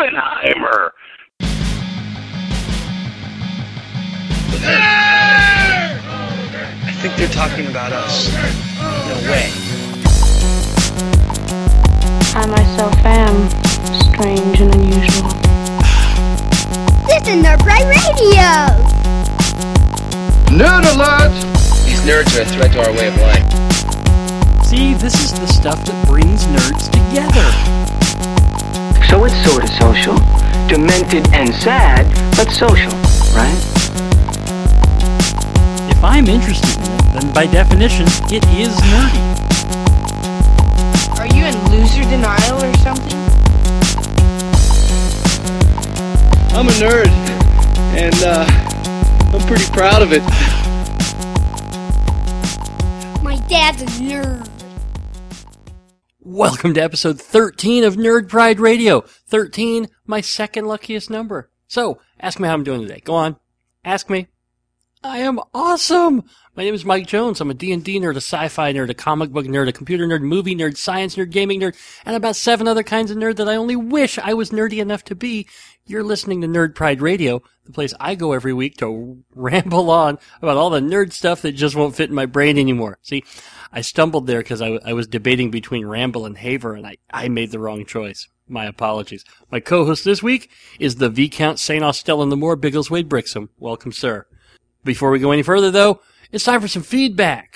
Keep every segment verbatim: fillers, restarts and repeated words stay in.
Oppenheimer. I think they're talking about us. No way. I myself am strange and unusual. This is Nerd Pride Radio! Nerd alert! These nerds are a threat to our way of life. See, this is the stuff that brings nerds together. So it's sort of social, demented and sad, but social, right? If I'm interested in it, then by definition, it is nerdy. Are you in loser denial or something? I'm a nerd, and uh, I'm pretty proud of it. My dad's a nerd. Welcome to episode thirteen of Nerd Pride Radio. thirteen, my second luckiest number. So, ask me how I'm doing today. Go on. Ask me. I am awesome! My name is Mike Jones. I'm a D and D nerd, a sci-fi nerd, a comic book nerd, a computer nerd, movie nerd, science nerd, gaming nerd, and about seven other kinds of nerd that I only wish I was nerdy enough to be. You're listening to Nerd Pride Radio, the place I go every week to ramble on about all the nerd stuff that just won't fit in my brain anymore. See, I stumbled there because I, w- I was debating between Ramble and Haver, and I, I made the wrong choice. My apologies. My co-host this week is the Viscount Saint Austell and the Moore Biggleswade Brixham. Welcome, sir. Before we go any further, though, it's time for some feedback.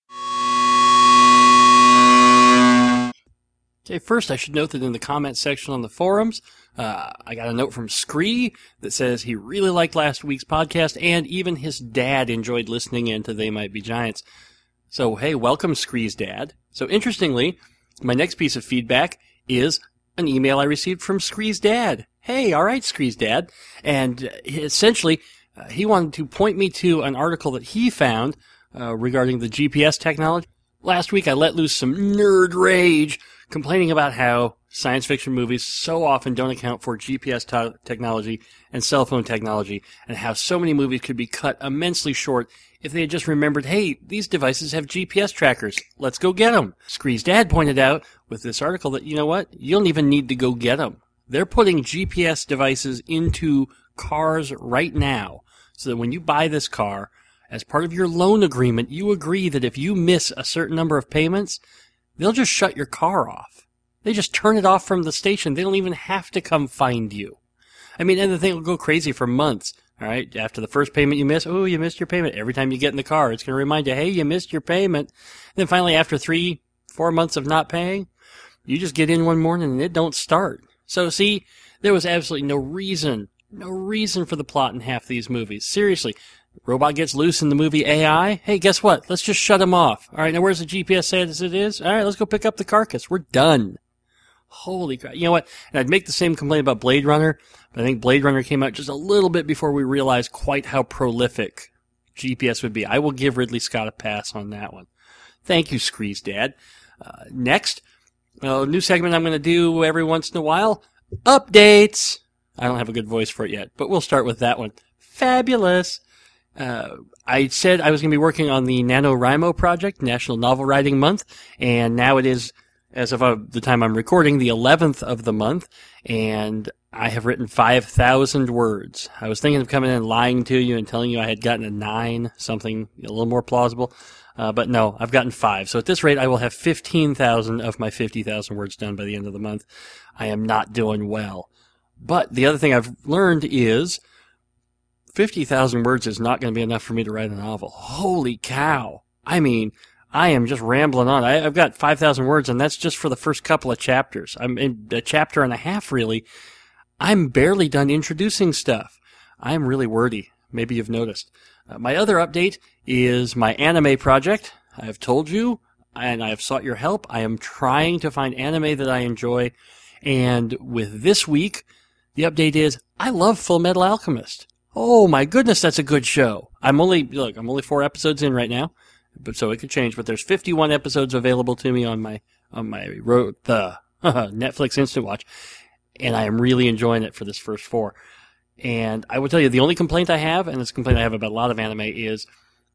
Okay, first I should note that in the comment section on the forums, uh, I got a note from Scree that says he really liked last week's podcast, and even his dad enjoyed listening in to They Might Be Giants. So, hey, welcome, Scree's dad. So, interestingly, my next piece of feedback is an email I received from Scree's dad. Hey, all right, Scree's dad. And uh, essentially, uh, he wanted to point me to an article that he found uh, regarding the G P S technology. Last week, I let loose some nerd rage, complaining about how science fiction movies so often don't account for G P S t- technology and cell phone technology, and how so many movies could be cut immensely short if they had just remembered, hey, these devices have G P S trackers. Let's go get them. Scree's dad pointed out with this article that, you know what? You don't even need to go get them. They're putting G P S devices into cars right now, so that when you buy this car, as part of your loan agreement, you agree that if you miss a certain number of payments, they'll just shut your car off. They just turn it off from the station. They don't even have to come find you. I mean, and the thing will go crazy for months. All right, after the first payment you miss, oh, you missed your payment. Every time you get in the car, it's going to remind you, hey, you missed your payment. And then finally, after three, four months of not paying, you just get in one morning and it don't start. So, see, there was absolutely no reason, no reason for the plot in half these movies. Seriously, robot gets loose in the movie A I. Hey, guess what? Let's just shut him off. All right, now where's the G P S say as it is? All right, let's go pick up the carcass. We're done. Holy crap. You know what? And I'd make the same complaint about Blade Runner, but I think Blade Runner came out just a little bit before we realized quite how prolific G P S would be. I will give Ridley Scott a pass on that one. Thank you, Scree's dad. Uh, next, a new segment I'm going to do every once in a while. Updates. I don't have a good voice for it yet, but we'll start with that one. Fabulous. Uh, I said I was going to be working on the NaNoWriMo project, National Novel Writing Month, and now it is, as of uh, the time I'm recording, the eleventh of the month, and I have written five thousand words. I was thinking of coming in and lying to you and telling you I had gotten a nine, something a little more plausible, uh, but no, I've gotten five. So at this rate, I will have fifteen thousand of my fifty thousand words done by the end of the month. I am not doing well. But the other thing I've learned is fifty thousand words is not going to be enough for me to write a novel. Holy cow. I mean, I am just rambling on. I, I've got five thousand words, and that's just for the first couple of chapters. I'm in a chapter and a half, really. I'm barely done introducing stuff. I'm really wordy. Maybe you've noticed. Uh, my other update is my anime project. I've told you, and I have sought your help. I am trying to find anime that I enjoy. And with this week, the update is, I love Full Metal Alchemist. Oh my goodness, that's a good show. I'm only, look, I'm only four episodes in right now, but so it could change, but there's fifty-one episodes available to me on my, on my, ro- the Netflix Instant Watch, and I am really enjoying it for this first four. And I will tell you, the only complaint I have, and it's a complaint I have about a lot of anime, is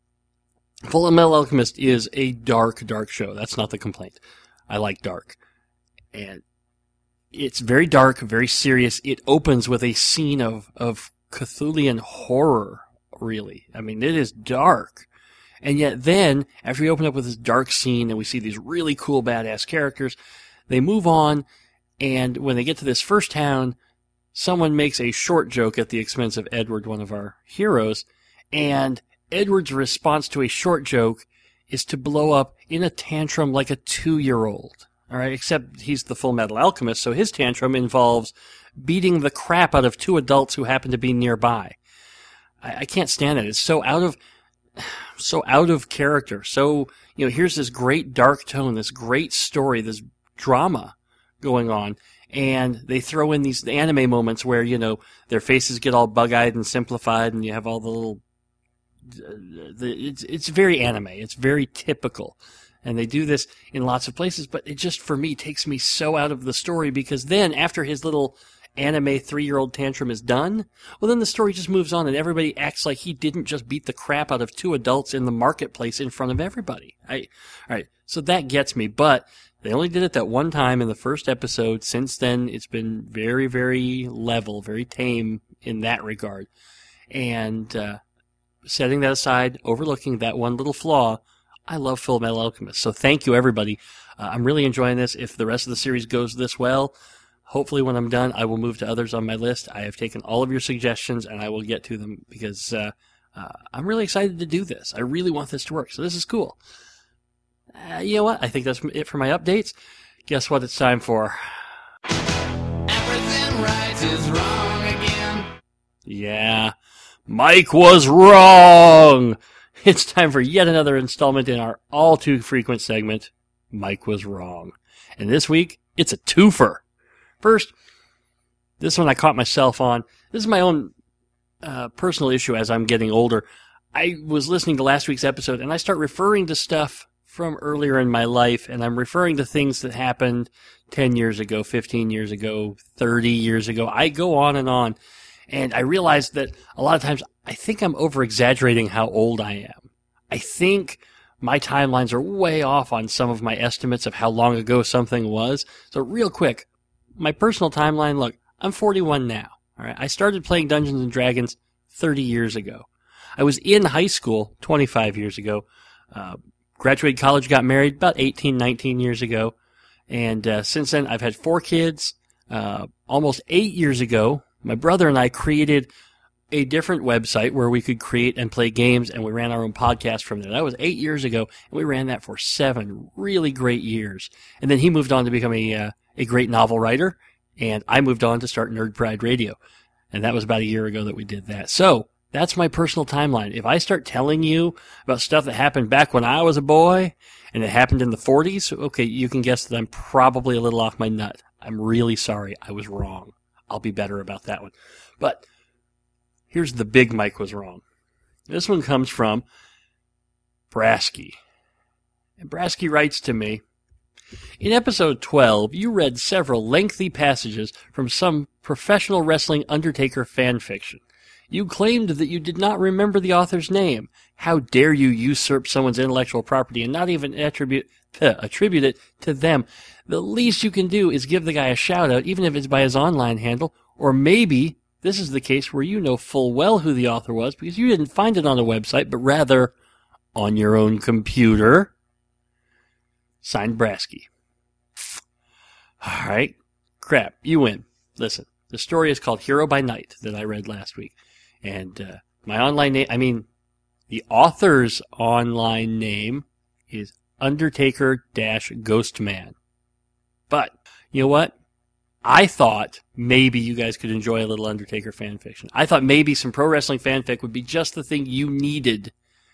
Full Metal Alchemist is a dark, dark show. That's not the complaint. I like dark. And it's very dark, very serious. It opens with a scene of, of Cthulhian horror, really. I mean, it is dark. And yet then, after we open up with this dark scene and we see these really cool badass characters, they move on, and when they get to this first town, someone makes a short joke at the expense of Edward, one of our heroes, and Edward's response to a short joke is to blow up in a tantrum like a two-year-old. All right, except he's the Full Metal Alchemist, so his tantrum involves beating the crap out of two adults who happen to be nearby. I, I can't stand it. It's so out of... so out of character. So, you know, here's this great dark tone, this great story, this drama going on, and they throw in these anime moments where, you know, their faces get all bug-eyed and simplified, and you have all the little... Uh, the, it's, it's very anime. It's very typical. And they do this in lots of places, but it just, for me, takes me so out of the story, because then, after his little anime three-year-old tantrum is done, well, then the story just moves on and everybody acts like he didn't just beat the crap out of two adults in the marketplace in front of everybody. I, all right, so that gets me, but they only did it that one time in the first episode. Since then, it's been very, very level, very tame in that regard. And uh, setting that aside, overlooking that one little flaw, I love Full Metal Alchemist. So thank you, everybody. Uh, I'm really enjoying this. If the rest of the series goes this well, hopefully when I'm done, I will move to others on my list. I have taken all of your suggestions, and I will get to them, because uh, uh, I'm really excited to do this. I really want this to work, so this is cool. Uh, you know what? I think that's it for my updates. Guess what it's time for? Everything right is wrong again. Yeah, Mike was wrong! It's time for yet another installment in our all-too-frequent segment, Mike Was Wrong. And this week, it's a twofer. First, this one I caught myself on. This is my own uh, personal issue as I'm getting older. I was listening to last week's episode, and I start referring to stuff from earlier in my life, and I'm referring to things that happened ten years ago, fifteen years ago, thirty years ago. I go on and on, and I realize that a lot of times I think I'm over-exaggerating how old I am. I think my timelines are way off on some of my estimates of how long ago something was. So real quick, my personal timeline, look, I'm forty-one now. All right, I started playing Dungeons and Dragons thirty years ago. I was in high school twenty-five years ago. Uh, graduated college, got married about eighteen, nineteen years ago. And uh, since then, I've had four kids. Uh, almost eight years ago, my brother and I created a different website where we could create and play games, and we ran our own podcast from there. That was eight years ago, and we ran that for seven really great years. And then he moved on to become a uh, a great novel writer, and I moved on to start Nerd Pride Radio. And that was about a year ago that we did that. So, that's my personal timeline. If I start telling you about stuff that happened back when I was a boy, and it happened in the forties, okay, you can guess that I'm probably a little off my nut. I'm really sorry. I was wrong. I'll be better about that one. But here's the big Mike Was Wrong. This one comes from Brasky. And Brasky writes to me, in episode twelve, you read several lengthy passages from some professional wrestling Undertaker fan fiction. You claimed that you did not remember the author's name. How dare you usurp someone's intellectual property and not even attribute, uh, attribute it to them? The least you can do is give the guy a shout-out, even if it's by his online handle, or maybe this is the case where you know full well who the author was because you didn't find it on a website, but rather on your own computer. Signed, Brasky. All right. Crap. You win. Listen, the story is called Hero by Night that I read last week. And uh, my online name, I mean, the author's online name is Undertaker-Ghostman. But, you know what? I thought maybe you guys could enjoy a little Undertaker fan fiction. I thought maybe some pro wrestling fanfic would be just the thing you needed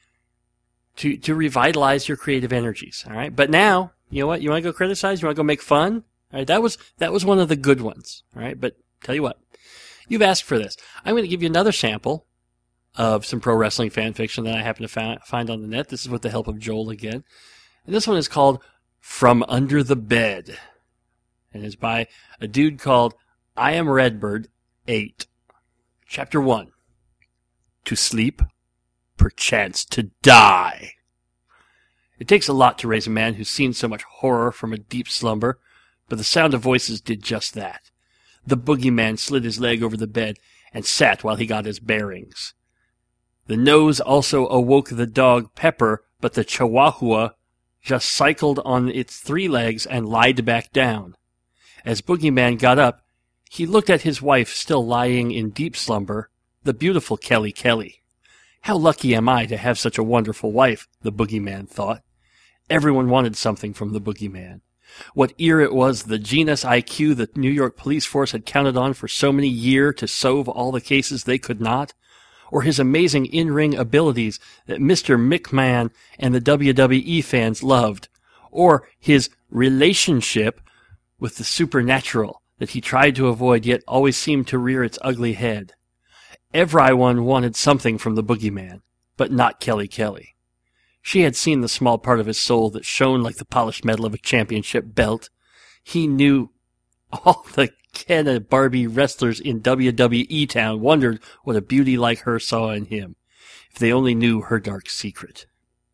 to to revitalize your creative energies. All right, but now you know what? You want to go criticize? You want to go make fun? All right, that was that was one of the good ones. All right, but tell you what, you've asked for this. I'm going to give you another sample of some pro wrestling fan fiction that I happen to fa- find on the net. This is with the help of Joel again, and this one is called From Under the Bed. And it's by a dude called I Am Redbird eight. Chapter one. To sleep, perchance to die. It takes a lot to raise a man who's seen so much horror from a deep slumber, But the sound of voices did just that. The boogeyman slid his leg over the bed and sat while he got his bearings. The nose also awoke the dog Pepper, but the Chihuahua just cycled on its three legs and lied back down. As Boogeyman got up, he looked at his wife still lying in deep slumber, the beautiful Kelly Kelly. How lucky am I to have such a wonderful wife, the Boogeyman thought. Everyone wanted something from the Boogeyman. What ear it was the genus I Q the New York police force had counted on for so many years to solve all the cases they could not, or his amazing in-ring abilities that Mister McMahon and the W W E fans loved, or his relationship with the supernatural that he tried to avoid yet always seemed to rear its ugly head. Everyone wanted something from the Boogeyman, but not Kelly Kelly. She had seen the small part of his soul that shone like the polished metal of a championship belt. He knew all the Ken and Barbie wrestlers in W W E town wondered what a beauty like her saw in him, if they only knew her dark secret.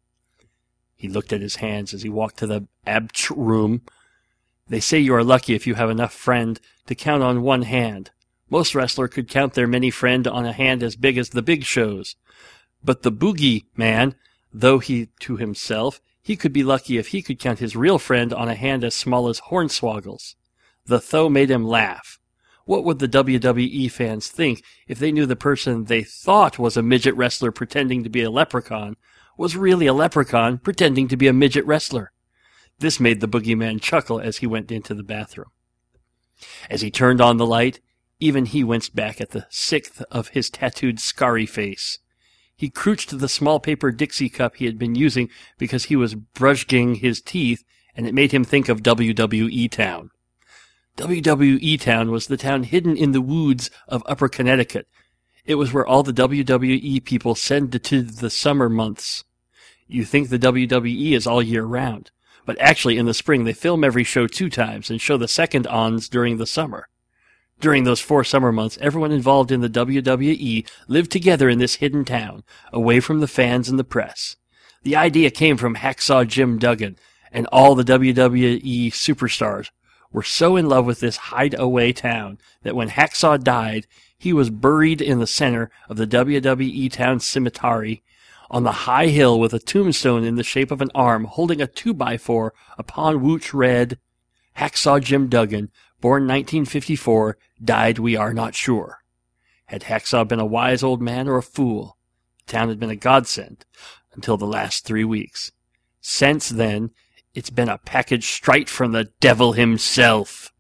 He looked at his hands as he walked to the abch room. They say you are lucky if you have enough friend to count on one hand. Most wrestler could count their many friend on a hand as big as the big shows. But the Boogie Man, though he to himself, he could be lucky if he could count his real friend on a hand as small as Hornswoggle's. The though made him laugh. What would the W W E fans think if they knew the person they thought was a midget wrestler pretending to be a leprechaun was really a leprechaun pretending to be a midget wrestler? This made the Boogeyman chuckle as he went into the bathroom. As he turned on the light, even he winced back at the sixth of his tattooed scarry face. He crouched the small paper Dixie cup he had been using because he was brushing his teeth, and it made him think of W W E Town. W W E Town was the town hidden in the woods of Upper Connecticut. It was where all the W W E people send to the summer months. You think the W W E is all year round, but actually in the spring they film every show two times and show the second ons during the summer. During those four summer months, everyone involved in the W W E lived together in this hidden town, away from the fans and the press. The idea came from Hacksaw Jim Duggan, and all the W W E superstars were so in love with this hideaway town that when Hacksaw died, he was buried in the center of the W W E Town cemetery on the high hill with a tombstone in the shape of an arm holding a two by four upon which read, Hacksaw Jim Duggan, born nineteen fifty-four, died we are not sure. Had Hacksaw been a wise old man or a fool? The town had been a godsend until the last three weeks. Since then, it's been a package straight from the devil himself.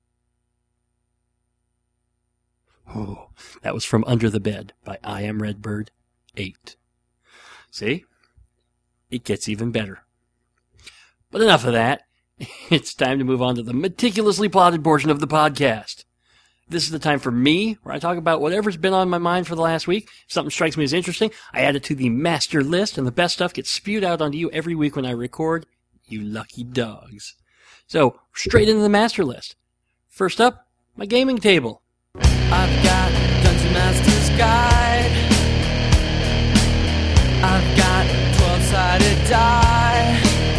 Oh, that was from Under the Bed by I Am Redbird eight. See? It gets even better. But enough of that. It's time to move on to the meticulously plotted portion of the podcast. This is the time for me, where I talk about whatever's been on my mind for the last week. If something strikes me as interesting, I add it to the master list, and the best stuff gets spewed out onto you every week when I record. You lucky dogs. So, straight into the master list. First up, my gaming table. I've got Dungeon Master's Guide. I've got twelve-sided die.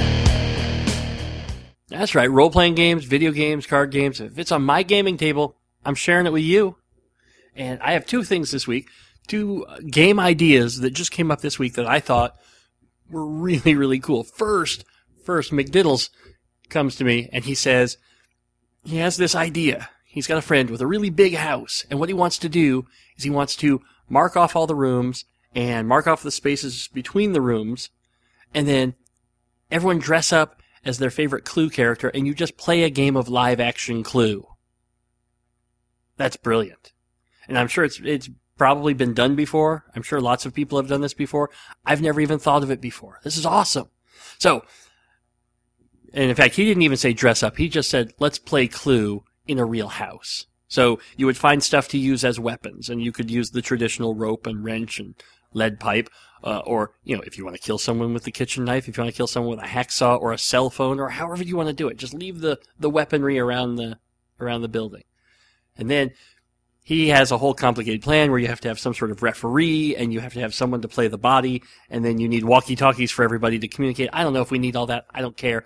That's right, role-playing games, video games, card games. If it's on my gaming table, I'm sharing it with you. And I have two things this week, two game ideas that just came up this week that I thought were really, really cool. First, first, McDiddles comes to me and he says he has this idea. He's got a friend with a really big house, and what he wants to do is he wants to mark off all the rooms and mark off the spaces between the rooms, and then everyone dress up as their favorite Clue character, and you just play a game of live-action Clue. That's brilliant. And I'm sure it's it's probably been done before. I'm sure lots of people have done this before. I've never even thought of it before. This is awesome. So, and in fact, he didn't even say dress up. He just said, let's play Clue in a real house. So you would find stuff to use as weapons, and you could use the traditional rope and wrench and lead pipe, uh, or, you know, if you want to kill someone with the kitchen knife, if you want to kill someone with a hacksaw or a cell phone, or however you want to do it, just leave the, the weaponry around the around the building. And then he has a whole complicated plan where you have to have some sort of referee, and you have to have someone to play the body, and then you need walkie-talkies for everybody to communicate. I don't know if we need all that. I don't care.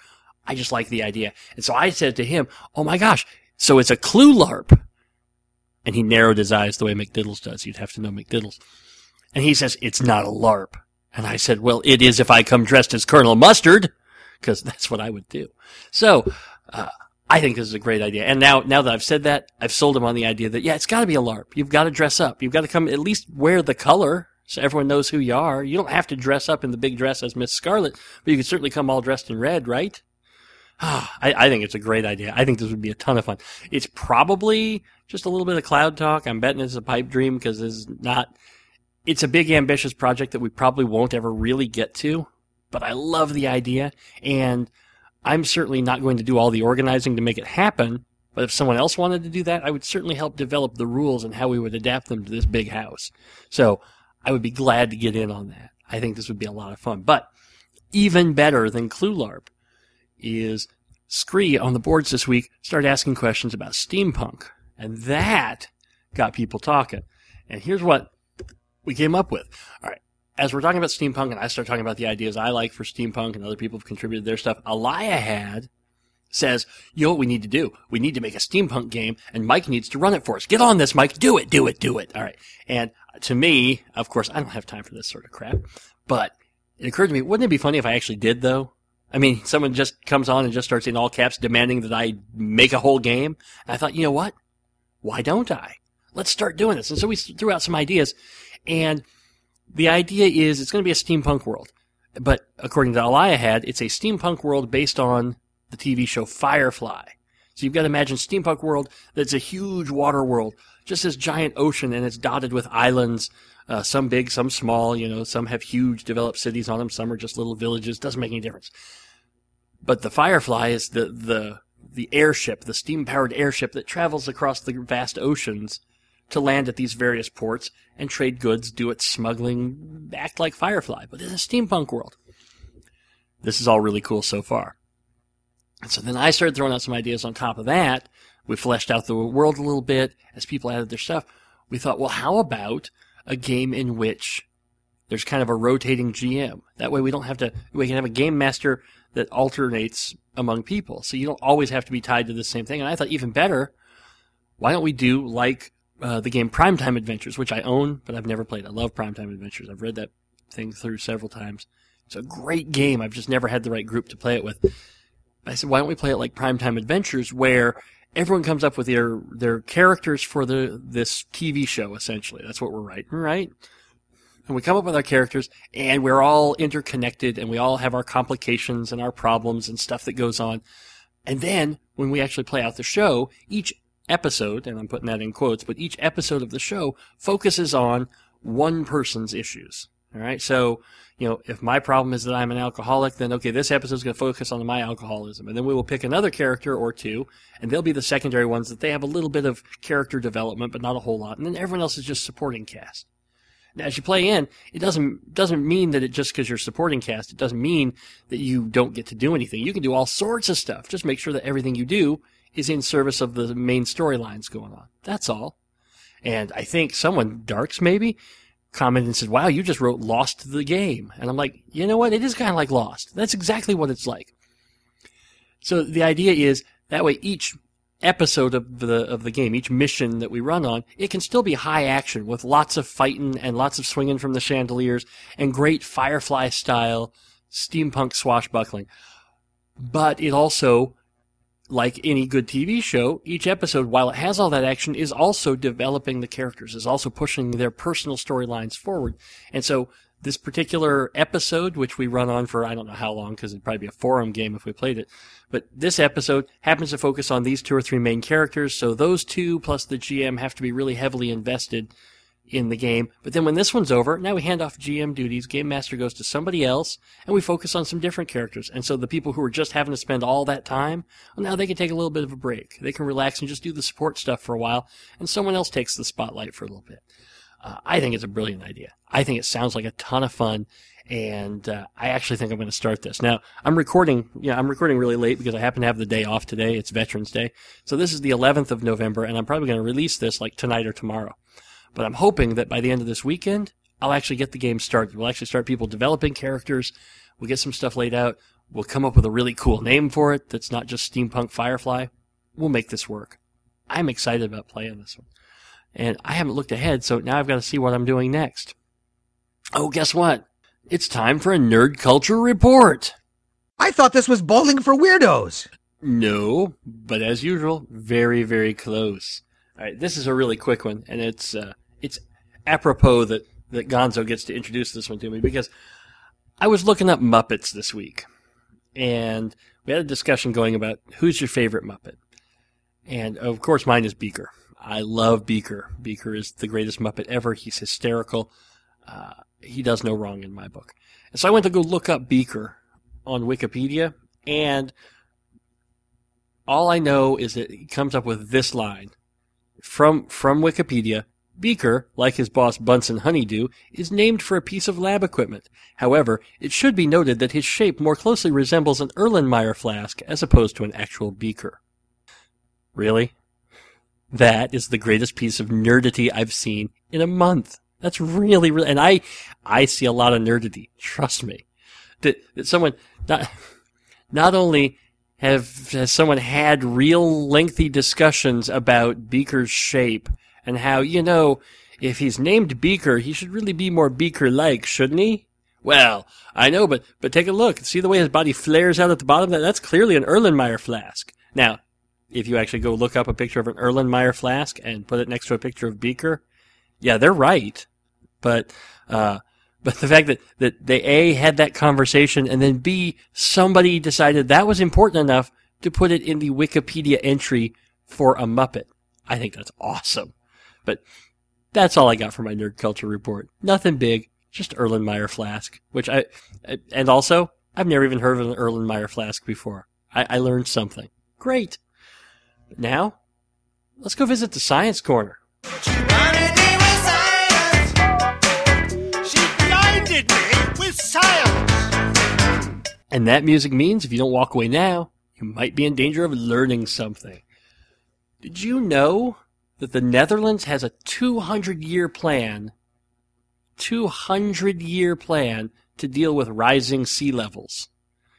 I just like the idea. And so I said to him, oh my gosh, so it's a Clue LARP. And he narrowed his eyes the way McDiddles does. You'd have to know McDiddles. And he says, it's not a LARP. And I said, well, it is if I come dressed as Colonel Mustard, because that's what I would do. So, uh, I think this is a great idea. And now, now that I've said that, I've sold him on the idea that, yeah, it's got to be a LARP. You've got to dress up. You've got to come, at least wear the color so everyone knows who you are. You don't have to dress up in the big dress as Miss Scarlet, but you can certainly come all dressed in red, right? I, I think it's a great idea. I think this would be a ton of fun. It's probably just a little bit of cloud talk. I'm betting it's a pipe dream because it's not, it's a big ambitious project that we probably won't ever really get to, but I love the idea, and I'm certainly not going to do all the organizing to make it happen, but if someone else wanted to do that, I would certainly help develop the rules and how we would adapt them to this big house. So I would be glad to get in on that. I think this would be a lot of fun. But even better than Clue LARP is Scree on the boards this week started asking questions about steampunk. And that got people talking. And here's what we came up with. All right. As we're talking about steampunk, and I start talking about the ideas I like for steampunk, and other people have contributed their stuff, Eliahad says, you know what we need to do? We need to make a steampunk game, and Mike needs to run it for us. Get on this, Mike. Do it, do it, do it. All right. And to me, of course, I don't have time for this sort of crap, but it occurred to me, wouldn't it be funny if I actually did, though? I mean, someone just comes on and just starts in all caps demanding that I make a whole game. And I thought, you know what? Why don't I? Let's start doing this. And so we threw out some ideas, and the idea is it's going to be a steampunk world. But according to Eliahad, it's a steampunk world based on the T V show Firefly. So you've got to imagine steampunk world that's a huge water world, just this giant ocean, and it's dotted with islands, uh, some big, some small, you know, some have huge developed cities on them, some are just little villages, doesn't make any difference. But the Firefly is the, the, the airship, the steam-powered airship that travels across the vast oceans to land at these various ports and trade goods, do its smuggling, act like Firefly, but in a steampunk world. This is all really cool so far. And so then I started throwing out some ideas on top of that. We fleshed out the world a little bit as people added their stuff. We thought, well, how about a game in which there's kind of a rotating G M? That way we don't have to, we can have a game master that alternates among people. So you don't always have to be tied to the same thing. And I thought even better, why don't we do like uh, the game Primetime Adventures, which I own, but I've never played. I love Primetime Adventures. I've read that thing through several times. It's a great game. I've just never had the right group to play it with. I said, why don't we play it like Primetime Adventures, where everyone comes up with their their characters for the this T V show, essentially. That's what we're writing, right? And we come up with our characters, and we're all interconnected, and we all have our complications and our problems and stuff that goes on. And then, when we actually play out the show, each episode, and I'm putting that in quotes, but each episode of the show focuses on one person's issues. All right? So, you know, if my problem is that I'm an alcoholic, then okay, this episode is going to focus on my alcoholism. And then we will pick another character or two, and they'll be the secondary ones that they have a little bit of character development, but not a whole lot. And then everyone else is just supporting cast. Now, as you play in, it doesn't doesn't mean that it just because you're supporting cast, it doesn't mean that you don't get to do anything. You can do all sorts of stuff. Just make sure that everything you do is in service of the main storylines going on. That's all. And I think someone, Darks maybe, commented and said, wow, you just wrote Lost the game. And I'm like, you know what? It is kind of like Lost. That's exactly what it's like. So the idea is that way each episode of the of the game, each mission that we run on, it can still be high action with lots of fighting and lots of swinging from the chandeliers and great Firefly-style steampunk swashbuckling. But it also, like any good T V show, each episode, while it has all that action, is also developing the characters, is also pushing their personal storylines forward. And so this particular episode, which we run on for I don't know how long, because it'd probably be a forum game if we played it, but this episode happens to focus on these two or three main characters, so those two plus the G M have to be really heavily invested in the game. But then when this one's over, now we hand off G M duties, Game Master goes to somebody else, and we focus on some different characters. And so the people who are just having to spend all that time, well, now they can take a little bit of a break. They can relax and just do the support stuff for a while, and someone else takes the spotlight for a little bit. Uh, I think it's a brilliant idea. I think it sounds like a ton of fun, and uh, I actually think I'm going to start this. Now, I'm recording, yeah, I'm recording really late because I happen to have the day off today. It's Veterans Day. So this is the eleventh of November, and I'm probably going to release this like tonight or tomorrow. But I'm hoping that by the end of this weekend, I'll actually get the game started. We'll actually start people developing characters. We'll get some stuff laid out. We'll come up with a really cool name for it that's not just Steampunk Firefly. We'll make this work. I'm excited about playing this one. And I haven't looked ahead, so now I've got to see what I'm doing next. Oh, guess what? It's time for a Nerd Culture Report. I thought this was Bowling for Weirdos. No, but as usual, very, very close. All right, this is a really quick one, and it's uh, it's apropos that, that Gonzo gets to introduce this one to me, because I was looking up Muppets this week, and we had a discussion going about who's your favorite Muppet. And, of course, mine is Beaker. I love Beaker. Beaker is the greatest Muppet ever. He's hysterical. Uh, he does no wrong in my book. And so I went to go look up Beaker on Wikipedia, and all I know is that he comes up with this line. From from Wikipedia, Beaker, like his boss Bunsen Honeydew, is named for a piece of lab equipment. However, it should be noted that his shape more closely resembles an Erlenmeyer flask as opposed to an actual beaker. Really? That is the greatest piece of nerdity I've seen in a month. That's really, really, and I, I see a lot of nerdity. Trust me. That, that someone, not, not only have, has someone had real lengthy discussions about Beaker's shape and how, you know, if he's named Beaker, he should really be more Beaker-like, shouldn't he? Well, I know, but, but take a look. See the way his body flares out at the bottom? That, that's clearly an Erlenmeyer flask. Now, if you actually go look up a picture of an Erlenmeyer flask and put it next to a picture of Beaker, yeah, they're right. But, uh, but the fact that, that they A, had that conversation, and then B, somebody decided that was important enough to put it in the Wikipedia entry for a Muppet. I think that's awesome. But that's all I got for my Nerd Culture Report. Nothing big, just Erlenmeyer flask, which I, and also, I've never even heard of an Erlenmeyer flask before. I, I learned something. Great. Now, let's go visit the Science Corner. She blinded me with science. She blinded me with science. And that music means if you don't walk away now, you might be in danger of learning something. Did you know that the Netherlands has a two hundred year plan, two hundred year plan to deal with rising sea levels?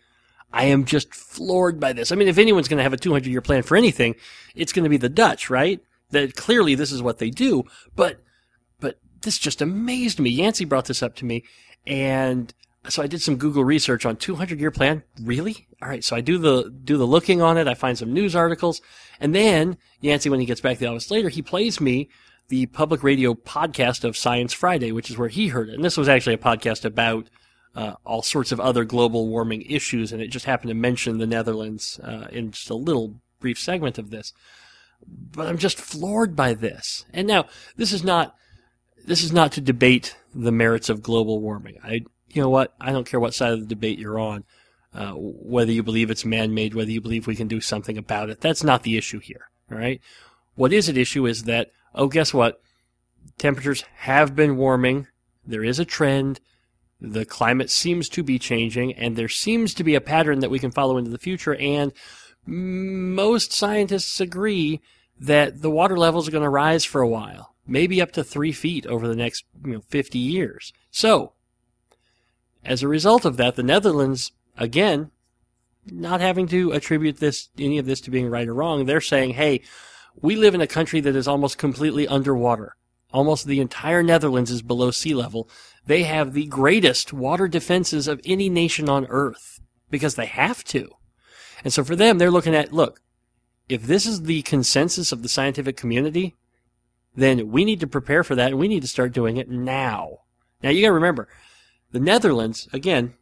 I am just floored by this. I mean, if anyone's going to have a two hundred year plan for anything, it's going to be the Dutch, right? That clearly this is what they do. But, but this just amazed me. Yancey brought this up to me, and so I did some Google research on two hundred year plan. Really? All right. So I do the do the looking on it. I find some news articles, and then Yancey, when he gets back to the office later, he plays me the public radio podcast of Science Friday, which is where he heard it. And this was actually a podcast about Uh, all sorts of other global warming issues, and it just happened to mention the Netherlands uh, in just a little brief segment of this. But I'm just floored by this. And now, this is not this is not to debate the merits of global warming. I, you know what? I don't care what side of the debate you're on, uh, whether you believe it's man-made, whether you believe we can do something about it. That's not the issue here. All right. What is at issue is that, oh, guess what? Temperatures have been warming. There is a trend. The climate seems to be changing, and there seems to be a pattern that we can follow into the future, and most scientists agree that the water levels are going to rise for a while, maybe up to three feet over the next you know, fifty years. So, as a result of that, the Netherlands, again, not having to attribute this any of this to being right or wrong, they're saying, hey, we live in a country that is almost completely underwater. Almost the entire Netherlands is below sea level. They have the greatest water defenses of any nation on earth because they have to. And so for them, they're looking at, look, if this is the consensus of the scientific community, then we need to prepare for that and we need to start doing it now. Now you got to remember, the Netherlands, again,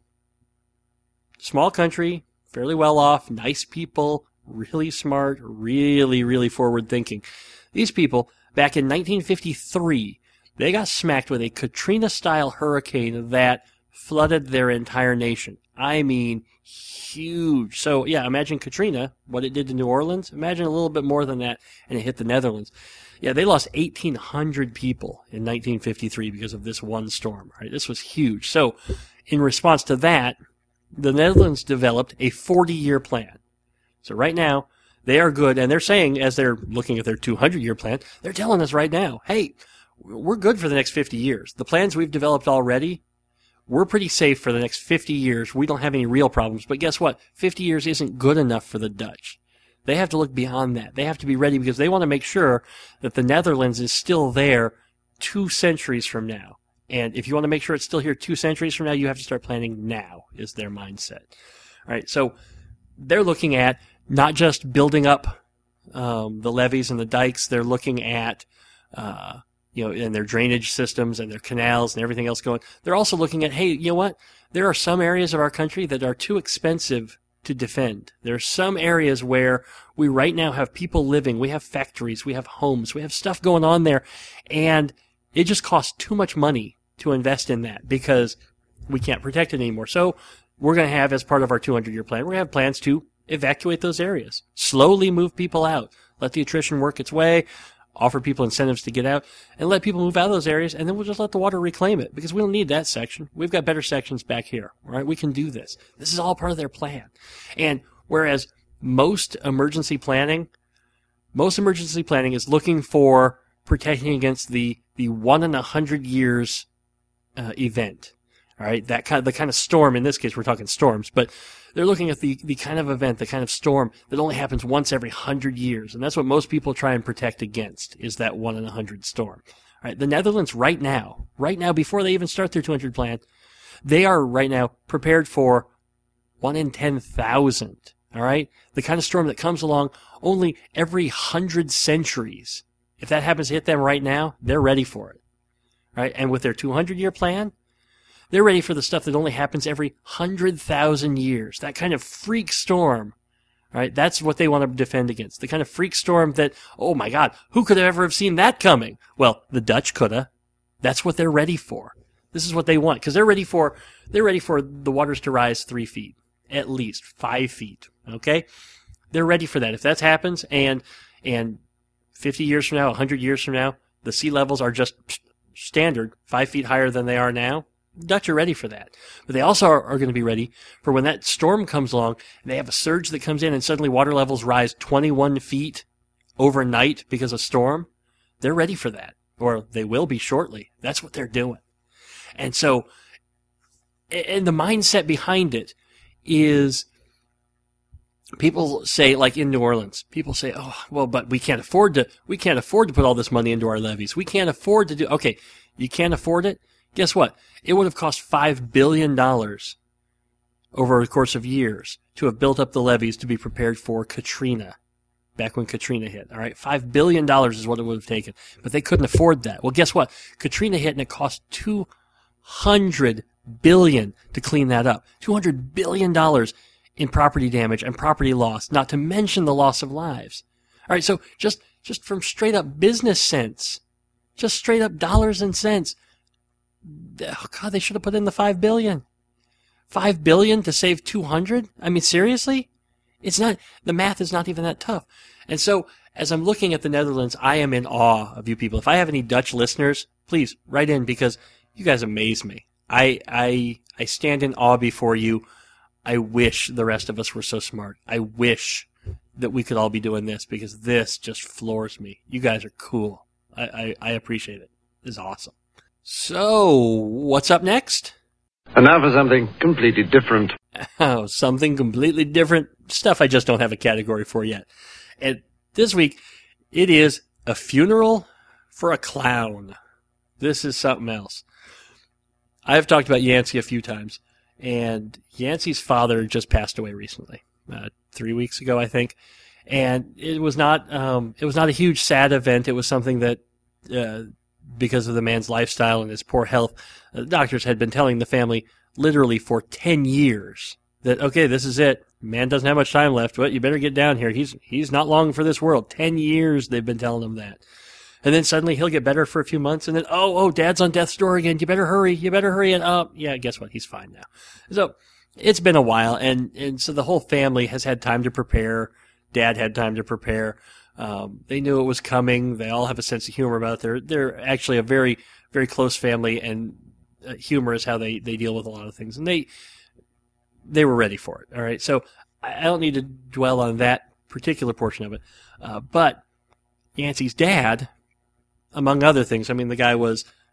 small country, fairly well off, nice people, really smart, really, really forward thinking. These people, back in nineteen fifty-three, they got smacked with a Katrina-style hurricane that flooded their entire nation. I mean, huge. So, yeah, imagine Katrina, what it did to New Orleans. Imagine a little bit more than that, and it hit the Netherlands. Yeah, they lost eighteen hundred people in nineteen fifty-three because of this one storm. Right? This was huge. So, in response to that, the Netherlands developed a forty year plan. So right now, they are good, and they're saying, as they're looking at their two hundred year plan, they're telling us right now, hey, we're good for the next fifty years. The plans we've developed already, we're pretty safe for the next fifty years. We don't have any real problems. But guess what? fifty years isn't good enough for the Dutch. They have to look beyond that. They have to be ready because they want to make sure that the Netherlands is still there two centuries from now. And if you want to make sure it's still here two centuries from now, you have to start planning now, is their mindset. All right, so they're looking at not just building up um, the levees and the dikes. They're looking at, uh, you know, and their drainage systems and their canals and everything else going. They're also looking at, hey, you know what? There are some areas of our country that are too expensive to defend. There are some areas where we right now have people living, we have factories, we have homes, we have stuff going on there, and it just costs too much money to invest in that because we can't protect it anymore. So we're going to have, as part of our two hundred year plan, we're going to have plans to evacuate those areas, slowly move people out, let the attrition work its way, offer people incentives to get out, and let people move out of those areas, and then we'll just let the water reclaim it, because we don't need that section. We've got better sections back here, all right? We can do this. This is all part of their plan. And whereas most emergency planning, most emergency planning is looking for protecting against the, the one in a hundred years uh, event, all right? That kind of, the kind of storm, in this case we're talking storms, but they're looking at the, the kind of event, the kind of storm that only happens once every hundred years. And that's what most people try and protect against, is that one in a hundred storm. All right, the Netherlands right now, right now, before they even start their two hundred plan, they are right now prepared for one in ten thousand. All right, the kind of storm that comes along only every hundred centuries. If that happens to hit them right now, they're ready for it. All right, and with their two hundred year plan, they're ready for the stuff that only happens every one hundred thousand years. That kind of freak storm, right? That's what they want to defend against. The kind of freak storm that, oh my God, who could ever have seen that coming? Well, the Dutch coulda. That's what they're ready for. This is what they want, because they're ready for, they're ready for the waters to rise three feet, at least five feet, okay? They're ready for that. If that happens, and, and fifty years from now, one hundred years from now, the sea levels are just standard, five feet higher than they are now, Dutch are ready for that. But they also are, are going to be ready for when that storm comes along and they have a surge that comes in and suddenly water levels rise twenty-one feet overnight because of storm. They're ready for that, or they will be shortly. That's what they're doing. And so, and the mindset behind it is, people say, like in New Orleans, people say, oh, well, but we can't afford to, we can't afford to put all this money into our levees. We can't afford to do, okay, you can't afford it? Guess what? It would have cost five billion dollars over the course of years to have built up the levees to be prepared for Katrina, back when Katrina hit. All right, five billion dollars is what it would have taken. But they couldn't afford that. Well, guess what? Katrina hit and it cost two hundred billion dollars to clean that up. two hundred billion dollars in property damage and property loss, not to mention the loss of lives. All right, so just, just from straight up business sense, just straight up dollars and cents, oh God, they should have put in the five billion. Five billion to save two hundred? I mean, seriously? It's not, the math is not even that tough. And so, as I'm looking at the Netherlands, I am in awe of you people. If I have any Dutch listeners, please write in, because you guys amaze me. I, I, I stand in awe before you. I wish the rest of us were so smart. I wish that we could all be doing this, because this just floors me. You guys are cool. I, I, I appreciate it. This is awesome. So, what's up next? And now for something completely different. Oh, something completely different. Stuff I just don't have a category for yet. And this week, it is a funeral for a clown. This is something else. I've talked about Yancey a few times, and Yancey's father just passed away recently, uh, three weeks ago, I think. And it was not, um, it was not a huge sad event. It was something that, uh, because of the man's lifestyle and his poor health, the doctors had been telling the family literally for ten years that, okay, this is it. Man doesn't have much time left, but you better get down here. He's he's not long for this world. Ten years they've been telling him that. And then suddenly he'll get better for a few months, and then, oh, oh, Dad's on death's door again. You better hurry. You better hurry. And, oh, yeah, guess what? He's fine now. So it's been a while, and, and so the whole family has had time to prepare. Dad had time to prepare. Um, they knew it was coming. They all have a sense of humor about it. They're, they're actually a very, very close family, and uh, humor is how they, they deal with a lot of things. And they, they were ready for it. All right. So I don't need to dwell on that particular portion of it. Uh, but Yancey's dad, among other things, I mean, the guy was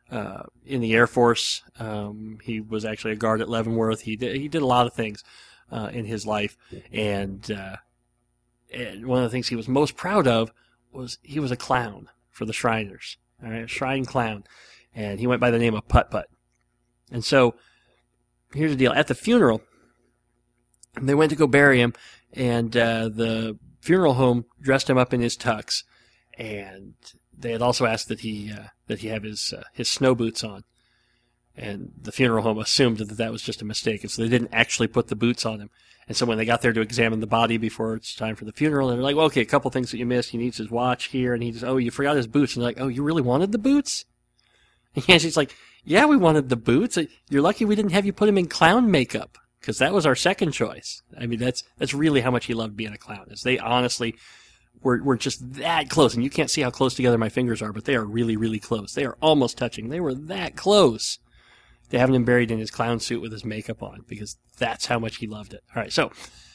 uh, in the Air Force. Um, he was actually a guard at Leavenworth. He did, he did a lot of things uh, in his life. And, uh, and one of the things he was most proud of was he was a clown for the Shriners, all right, a shrine clown. And he went by the name of Putt Putt. And so here's the deal. At the funeral, they went to go bury him, and uh, the funeral home dressed him up in his tux, and they had also asked that he uh, that he have his uh, his snow boots on, and the funeral home assumed that that was just a mistake, and so they didn't actually put the boots on him. And so when they got there to examine the body before it's time for the funeral, they're like, well, okay, a couple things that you missed. He needs his watch here, and he just, oh, you forgot his boots. And they're like, oh, you really wanted the boots? And she's like, yeah, we wanted the boots. You're lucky we didn't have you put him in clown makeup, because that was our second choice. I mean, that's that's really how much he loved being a clown. Is they honestly were were just that close, and you can't see how close together my fingers are, but they are really, really close. They are almost touching. They were that close to having him buried in his clown suit with his makeup on, because that's how much he loved it. All right, so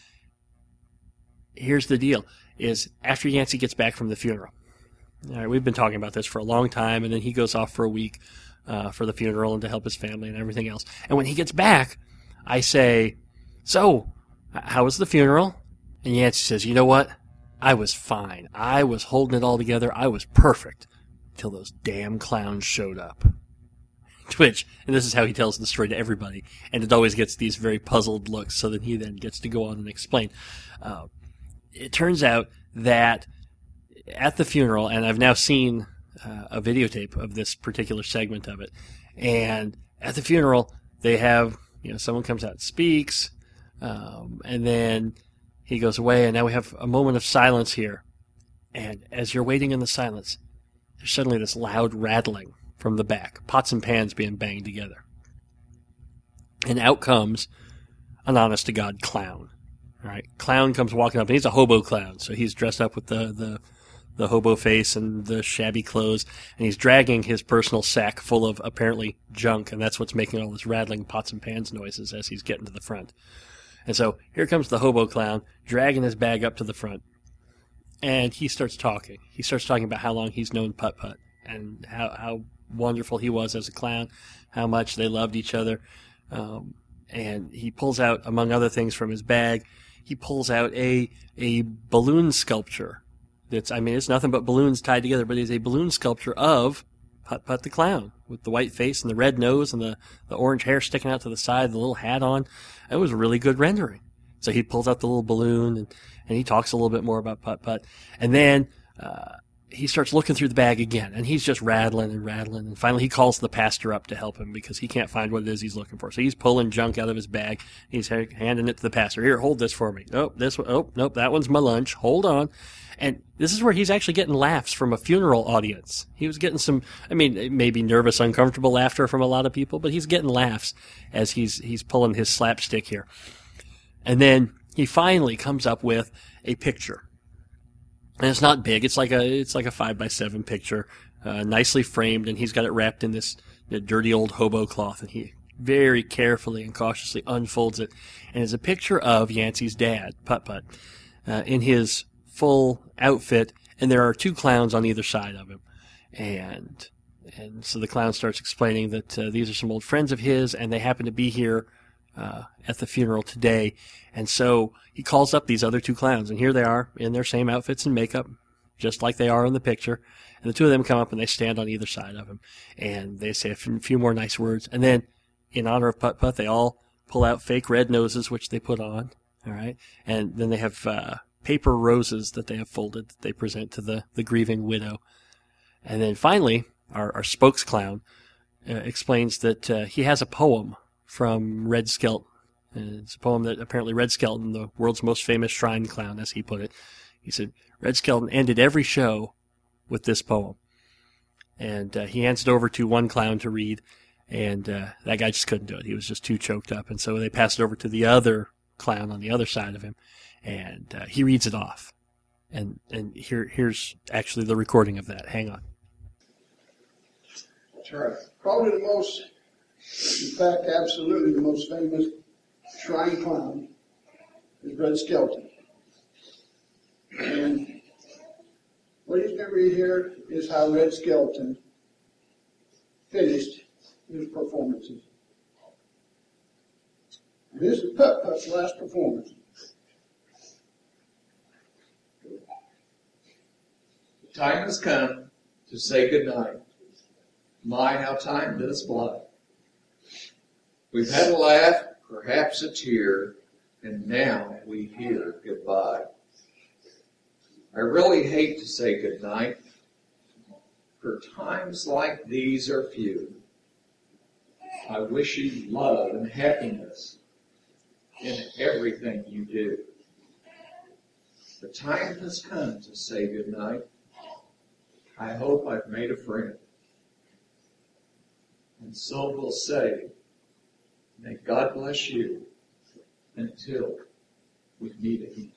here's the deal: is after Yancey gets back from the funeral. All right, we've been talking about this for a long time, and then he goes off for a week uh, for the funeral and to help his family and everything else. And when he gets back, I say, so, how was the funeral? And Yancey says, you know what? I was fine. I was holding it all together. I was perfect until those damn clowns showed up. Which, and this is how he tells the story to everybody, and it always gets these very puzzled looks, so that he then gets to go on and explain. Uh, it turns out that at the funeral, and I've now seen uh, a videotape of this particular segment of it, and at the funeral, they have, you know, someone comes out and speaks, um, and then he goes away, and now we have a moment of silence here. And as you're waiting in the silence, there's suddenly this loud rattling from the back, pots and pans being banged together. And out comes an honest-to-God clown. All right, clown comes walking up, and he's a hobo clown, so he's dressed up with the, the, the hobo face and the shabby clothes, and he's dragging his personal sack full of, apparently, junk, and that's what's making all this rattling pots and pans noises as he's getting to the front. And so here comes the hobo clown, dragging his bag up to the front, and he starts talking. He starts talking about how long he's known Putt Putt, and how, how wonderful he was as a clown, how much they loved each other, um, and he pulls out, among other things from his bag, he pulls out a a balloon sculpture. That's, I mean, it's nothing but balloons tied together, but it's a balloon sculpture of Putt Putt the clown, with the white face and the red nose and the, the orange hair sticking out to the side, the little hat on. It was a really good rendering. So he pulls out the little balloon, and, and he talks a little bit more about Putt Putt. And then uh, he starts looking through the bag again, and he's just rattling and rattling. And finally he calls the pastor up to help him, because he can't find what it is he's looking for. So he's pulling junk out of his bag. He's handing it to the pastor. Here, hold this for me. Oh, this one. Oh, nope, that one's my lunch. Hold on. And this is where he's actually getting laughs from a funeral audience. He was getting some, I mean, maybe nervous, uncomfortable laughter from a lot of people, but he's getting laughs as he's he's pulling his slapstick here. And then he finally comes up with a picture. And it's not big. It's like a it's like a five by seven picture, uh, nicely framed, and he's got it wrapped in this dirty old hobo cloth. And he very carefully and cautiously unfolds it, and it's a picture of Yancey's dad, Putt Putt, uh, in his full outfit, and there are two clowns on either side of him. And and so the clown starts explaining that uh, these are some old friends of his, and they happen to be here uh, at the funeral today. And so he calls up these other two clowns, and here they are in their same outfits and makeup, just like they are in the picture. And the two of them come up, and they stand on either side of him, and they say a few more nice words. And then, in honor of Putt Putt, they all pull out fake red noses, which they put on. All right, and then they have uh, paper roses that they have folded that they present to the, the grieving widow. And then finally, our, our spokes clown uh, explains that uh, he has a poem from Red Skelton. And it's a poem that apparently Red Skelton, the world's most famous shrine clown, as he put it, he said, Red Skelton ended every show with this poem. And uh, he hands it over to one clown to read, and uh, that guy just couldn't do it. He was just too choked up. And so they passed it over to the other clown on the other side of him, and uh, he reads it off. And and here here's actually the recording of that. Hang on. That's right. Probably the most, in fact, absolutely the most famous shrine clown is Red Skelton. And what he's going to read here is how Red Skelton finished his performances. This is Putt Putt's last performance. The time has come to say goodnight. My, how time does fly. We've had a laugh, perhaps a tear, and now we hear goodbye. I really hate to say goodnight, for times like these are few. I wish you love and happiness in everything you do. The time has come to say goodnight. I hope I've made a friend. And so we'll say, may God bless you until we meet again.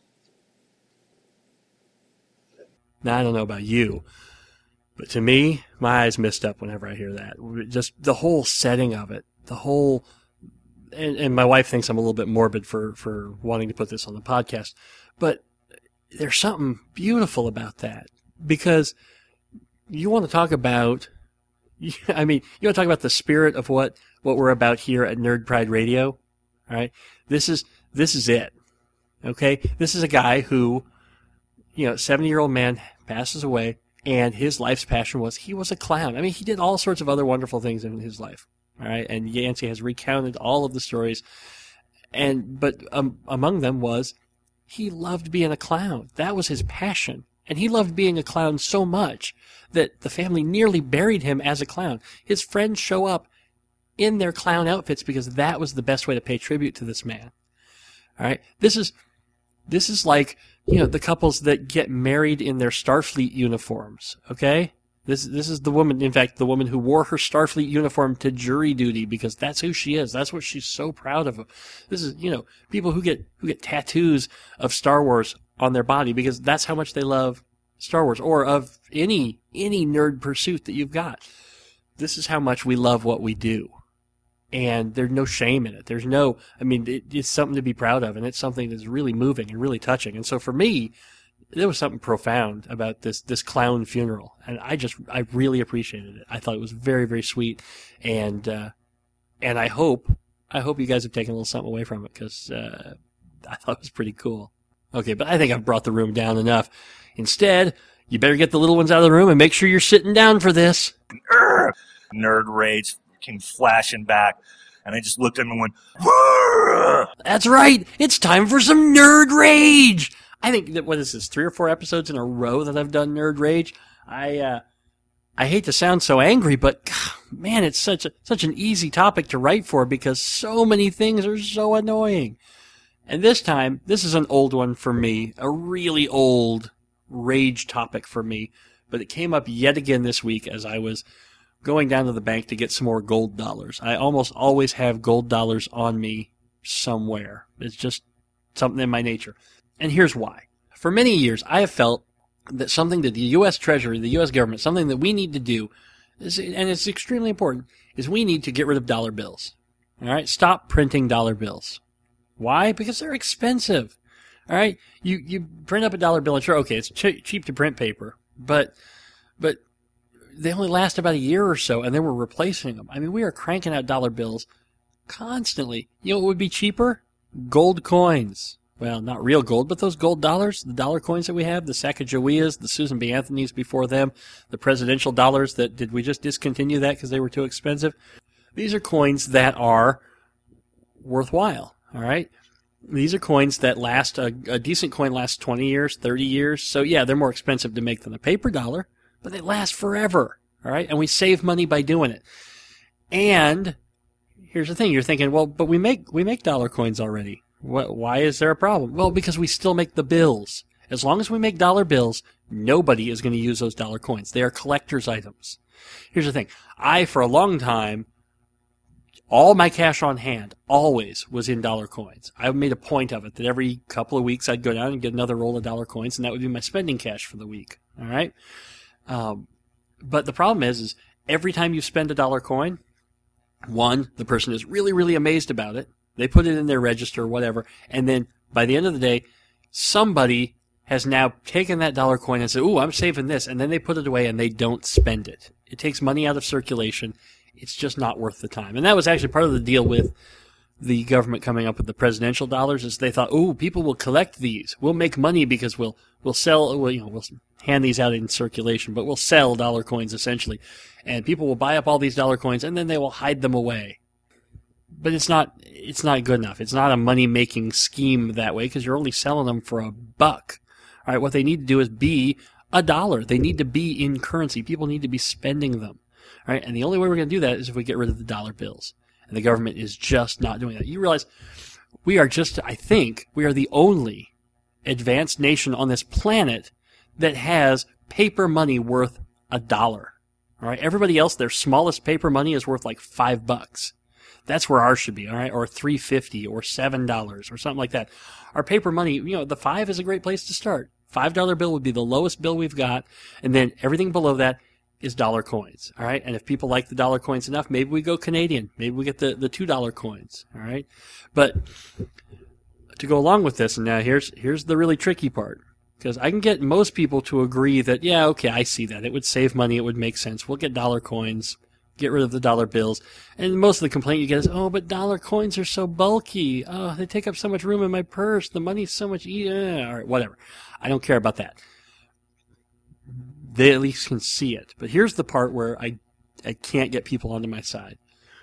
Now, I don't know about you, but to me, my eyes mist up whenever I hear that. Just the whole setting of it, the whole, and, and my wife thinks I'm a little bit morbid for, for wanting to put this on the podcast, but there's something beautiful about that, because you want to talk about, I mean, you want to talk about the spirit of what, what we're about here at Nerd Pride Radio, all right? This is, this is it, okay? This is a guy who, you know, seventy-year-old man passes away, and his life's passion was he was a clown. I mean, he did all sorts of other wonderful things in his life, all right? And Yancey has recounted all of the stories, and but um, among them was he loved being a clown. That was his passion, and he loved being a clown so much that the family nearly buried him as a clown. His friends show up in their clown outfits because that was the best way to pay tribute to this man. All right, this is this is like, you know, the couples that get married in their Starfleet uniforms, okay? This this is the woman, in fact, the woman who wore her Starfleet uniform to jury duty because that's who she is. That's what she's so proud of. This is, you know, people who get who get tattoos of Star Wars on their body because that's how much they love Star Wars, or of any any nerd pursuit that you've got. This is how much we love what we do. And there's no shame in it. There's no, I mean, it, it's something to be proud of, and it's something that's really moving and really touching. And so for me, there was something profound about this this clown funeral, and I just, I really appreciated it. I thought it was very, very sweet, and uh, and I hope, I hope you guys have taken a little something away from it, because uh, I thought it was pretty cool. Okay, but I think I've brought the room down enough. Instead, you better get the little ones out of the room and make sure you're sitting down for this. Nerd rage came flashing back, and I just looked at him and went, Whoa! That's right, it's time for some nerd rage. I think that, what is this, three or four episodes in a row that I've done nerd rage. I uh, I hate to sound so angry, but man, it's such a such an easy topic to write for because so many things are so annoying. And this time, this is an old one for me, a really old rage topic for me, but it came up yet again this week as I was going down to the bank to get some more gold dollars. I almost always have gold dollars on me somewhere. It's just something in my nature. And here's why. For many years, I have felt that something that the U S Treasury, the U S government, something that we need to do, is, and it's extremely important, is we need to get rid of dollar bills. All right? Stop printing dollar bills. Why? Because they're expensive. All right? You you print up a dollar bill, and sure, okay, it's ch- cheap to print paper, but but they only last about a year or so, and then we're replacing them. I mean, we are cranking out dollar bills constantly. You know what would be cheaper? Gold coins. Well, not real gold, but those gold dollars, the dollar coins that we have, the Sacagaweas, the Susan B. Anthony's before them, the presidential dollars that, did we just discontinue that because they were too expensive? These are coins that are worthwhile, all right? These are coins that last, a, a decent coin lasts twenty years, thirty years. So yeah, they're more expensive to make than a paper dollar, but they last forever, all right? And we save money by doing it. And here's the thing, you're thinking, well, but we make we make dollar coins already. What, why is there a problem? Well, because we still make the bills. As long as we make dollar bills, nobody is going to use those dollar coins. They are collector's items. Here's the thing. I, for a long time, all my cash on hand always was in dollar coins. I made a point of it that every couple of weeks I'd go down and get another roll of dollar coins, and that would be my spending cash for the week. All right? Um, but the problem is, is every time you spend a dollar coin, one, the person is really, really amazed about it. They put it in their register or whatever, and then by the end of the day, somebody has now taken that dollar coin and said, ooh, I'm saving this, and then they put it away and they don't spend it. It takes money out of circulation. it's just not worth the time. And that was actually part of the deal with the government coming up with the presidential dollars, is they thought, oh, people will collect these. We'll make money because we'll we'll sell, well, you know, we'll hand these out in circulation, but we'll sell dollar coins essentially. And people will buy up all these dollar coins and then they will hide them away. But it's not it's not good enough. It's not a money-making scheme that way because you're only selling them for a buck. All right, what they need to do is be a dollar. They need to be in currency. People need to be spending them. All right, and the only way we're going to do that is if we get rid of the dollar bills. And the government is just not doing that. You realize we are just, I think, we are the only advanced nation on this planet that has paper money worth a dollar. All right, everybody else, their smallest paper money is worth like five bucks. That's where ours should be, all right, or three fifty, or seven dollars, or something like that. Our paper money, you know, the five is a great place to start. Five dollar bill would be the lowest bill we've got, and then everything below that is dollar coins, all right? And if people like the dollar coins enough, maybe we go Canadian. Maybe we get the, the two dollar coins, all right? But to go along with this, and now here's here's the really tricky part, because I can get most people to agree that, yeah, okay, I see that. It would save money. It would make sense. We'll get dollar coins, get rid of the dollar bills. And most of the complaint you get is, oh, but dollar coins are so bulky. Oh, they take up so much room in my purse. The money's so much, e- uh, all right, whatever. I don't care about that. They at least can see it. But here's the part where I I can't get people onto my side.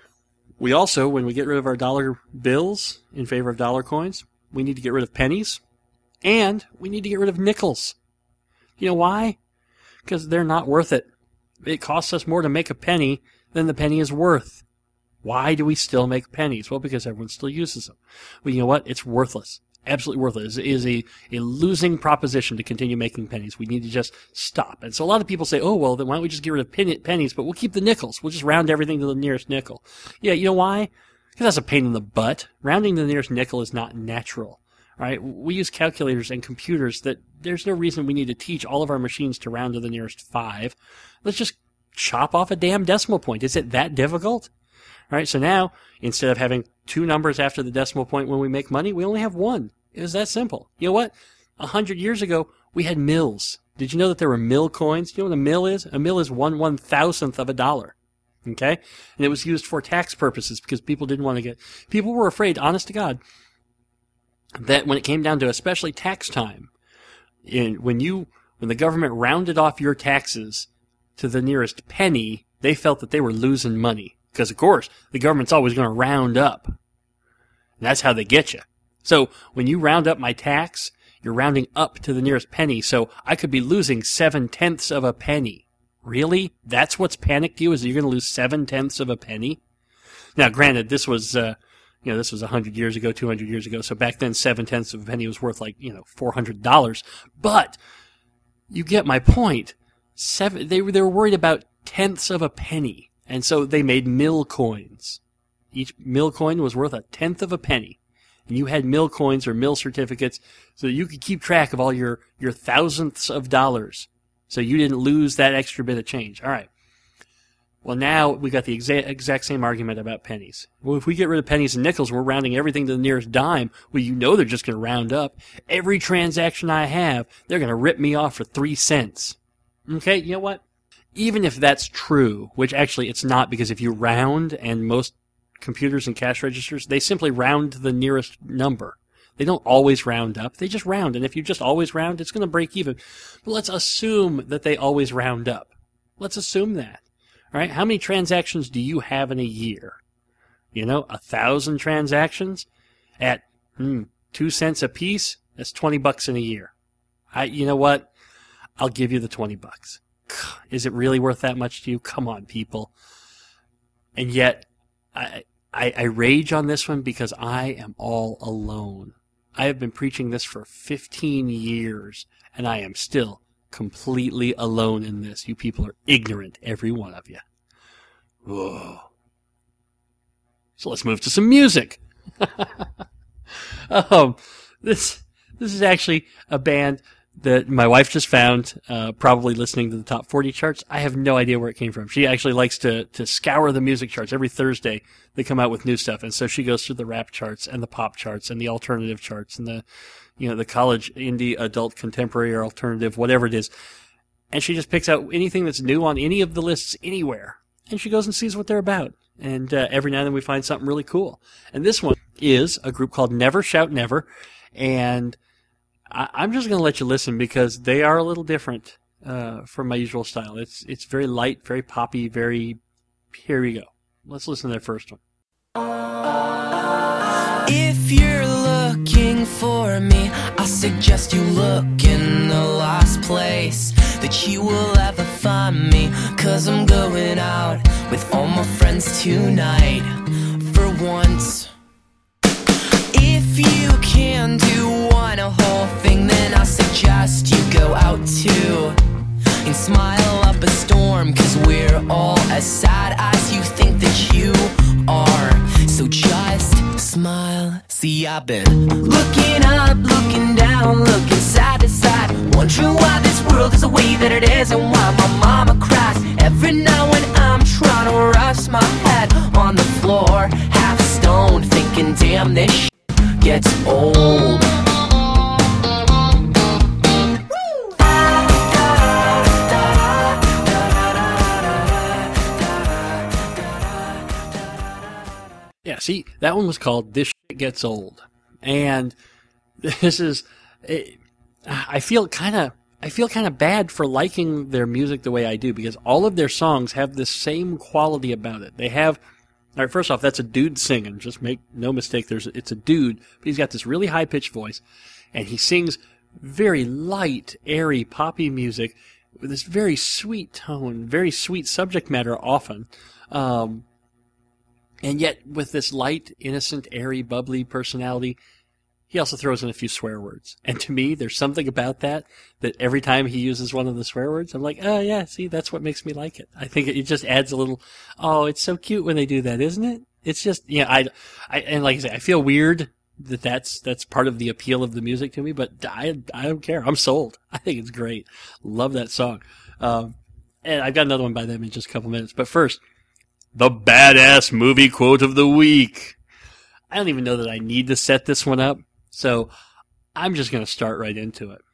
We also, when we get rid of our dollar bills in favor of dollar coins, we need to get rid of pennies, and we need to get rid of nickels. You know why? Because they're not worth it. It costs us more to make a penny than the penny is worth. Why do we still make pennies? Well, because everyone still uses them. Well, you know what? It's worthless. Absolutely worthless. It is a, a losing proposition to continue making pennies. We need to just stop. And so a lot of people say, oh, well, then why don't we just get rid of pen- pennies, but we'll keep the nickels. We'll just round everything to the nearest nickel. Yeah, you know why? Because that's a pain in the butt. Rounding to the nearest nickel is not natural. All right? We use calculators and computers that there's no reason we need to teach all of our machines to round to the nearest five. Let's just chop off a damn decimal point. Is it that difficult? All right, so now, instead of having two numbers after the decimal point when we make money, we only have one. It was that simple. You know what? A hundred years ago, we had mills. Did you know that there were mill coins? You know what a mill is? A mill is one one thousandth of a dollar. Okay? And it was used for tax purposes because people didn't want to get... People were afraid, honest to God, that when it came down to especially tax time, in, when you when the government rounded off your taxes to the nearest penny, they felt that they were losing money. Because, of course, the government's always going to round up. And that's how they get you. So when you round up my tax, you're rounding up to the nearest penny. So I could be losing seven-tenths of a penny. Really? That's what's panicked you, is that you're going to lose seven-tenths of a penny? Now, granted, this was, uh, you know, this was one hundred years ago, two hundred years ago. So back then, seven-tenths of a penny was worth like, you know, four hundred dollars. But you get my point. Seven, they, they were worried about tenths of a penny. And so they made mill coins. Each mill coin was worth a tenth of a penny. And you had mill coins or mill certificates so that you could keep track of all your, your thousandths of dollars. So you didn't lose that extra bit of change. All right. Well, now we got the exact, exact same argument about pennies. Well, if we get rid of pennies and nickels, we're rounding everything to the nearest dime. Well, you know they're just going to round up. Every transaction I have, they're going to rip me off for three cents. Okay, you know what? Even if that's true, which actually it's not, because if you round, and most computers and cash registers, they simply round to the nearest number. They don't always round up. They just round. And if you just always round, it's going to break even. But let's assume that they always round up. Let's assume that. All right? How many transactions do you have in a year? You know, a thousand transactions at hmm, two cents a piece? That's twenty bucks in a year. I, you know what? I'll give you the twenty bucks. Is it really worth that much to you? Come on, people. And yet, I, I, I rage on this one because I am all alone. I have been preaching this for fifteen years, and I am still completely alone in this. You people are ignorant, every one of you. Whoa. So let's move to some music. um, this this is actually a band that my wife just found, uh, probably listening to the top forty charts. I have no idea where it came from. She actually likes to, to scour the music charts. Every Thursday they come out with new stuff. And so she goes through the rap charts and the pop charts and the alternative charts and the, you know, the college, indie, adult, contemporary, or alternative, whatever it is. And she just picks out anything that's new on any of the lists anywhere. and she goes and sees what they're about. And uh, every now and then we find something really cool. And this one is a group called Never Shout Never, and I- I'm just going to let you listen because they are a little different uh, from my usual style. It's it's very light, very poppy, very... Here we go. Let's listen to their first one. If you're looking for me, I suggest you look in the last place that you will ever find me. Cause I'm going out with all my friends tonight. For once, if you can do one whole thing, then I suggest you go out too and smile up a storm. Cause we're all as sad as you think that you are. So just smile. See, I've been looking up, looking down, looking side to side, wondering why this world is the way that it is and why my mama cries every night when I'm trying to rest my head on the floor, half stoned, thinking, damn, this shit gets old. Yeah, see, that one was called This Shit Gets Old. And this is, it, I feel kind of, I feel kind of bad for liking their music the way I do because all of their songs have the same quality about it. They have, all right, first off, that's a dude singing. Just make no mistake, there's, it's a dude, but he's got this really high-pitched voice, and he sings very light, airy, poppy music with this very sweet tone, very sweet subject matter often. Um, And yet, with this light, innocent, airy, bubbly personality, he also throws in a few swear words. And to me, there's something about that, that every time he uses one of the swear words, I'm like, oh yeah, see, that's what makes me like it. I think it just adds a little, oh, it's so cute when they do that, isn't it? It's just, yeah, I, I, and like I say, I feel weird that that's, that's part of the appeal of the music to me, but I, I don't care. I'm sold. I think it's great. Love that song. Um, and I've got another one by them in just a couple minutes. But first, the badass movie quote of the week. I don't even know that I need to set this one up, so I'm just going to start right into it.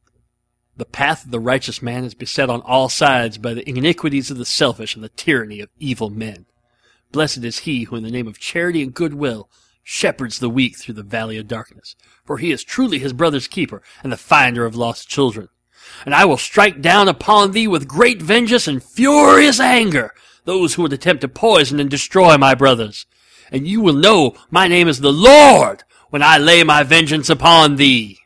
The path of the righteous man is beset on all sides by the iniquities of the selfish and the tyranny of evil men. Blessed is he who in the name of charity and goodwill shepherds the weak through the valley of darkness, for he is truly his brother's keeper and the finder of lost children. And I will strike down upon thee with great vengeance and furious anger those who would attempt to poison and destroy my brothers. And you will know my name is the Lord when I lay my vengeance upon thee.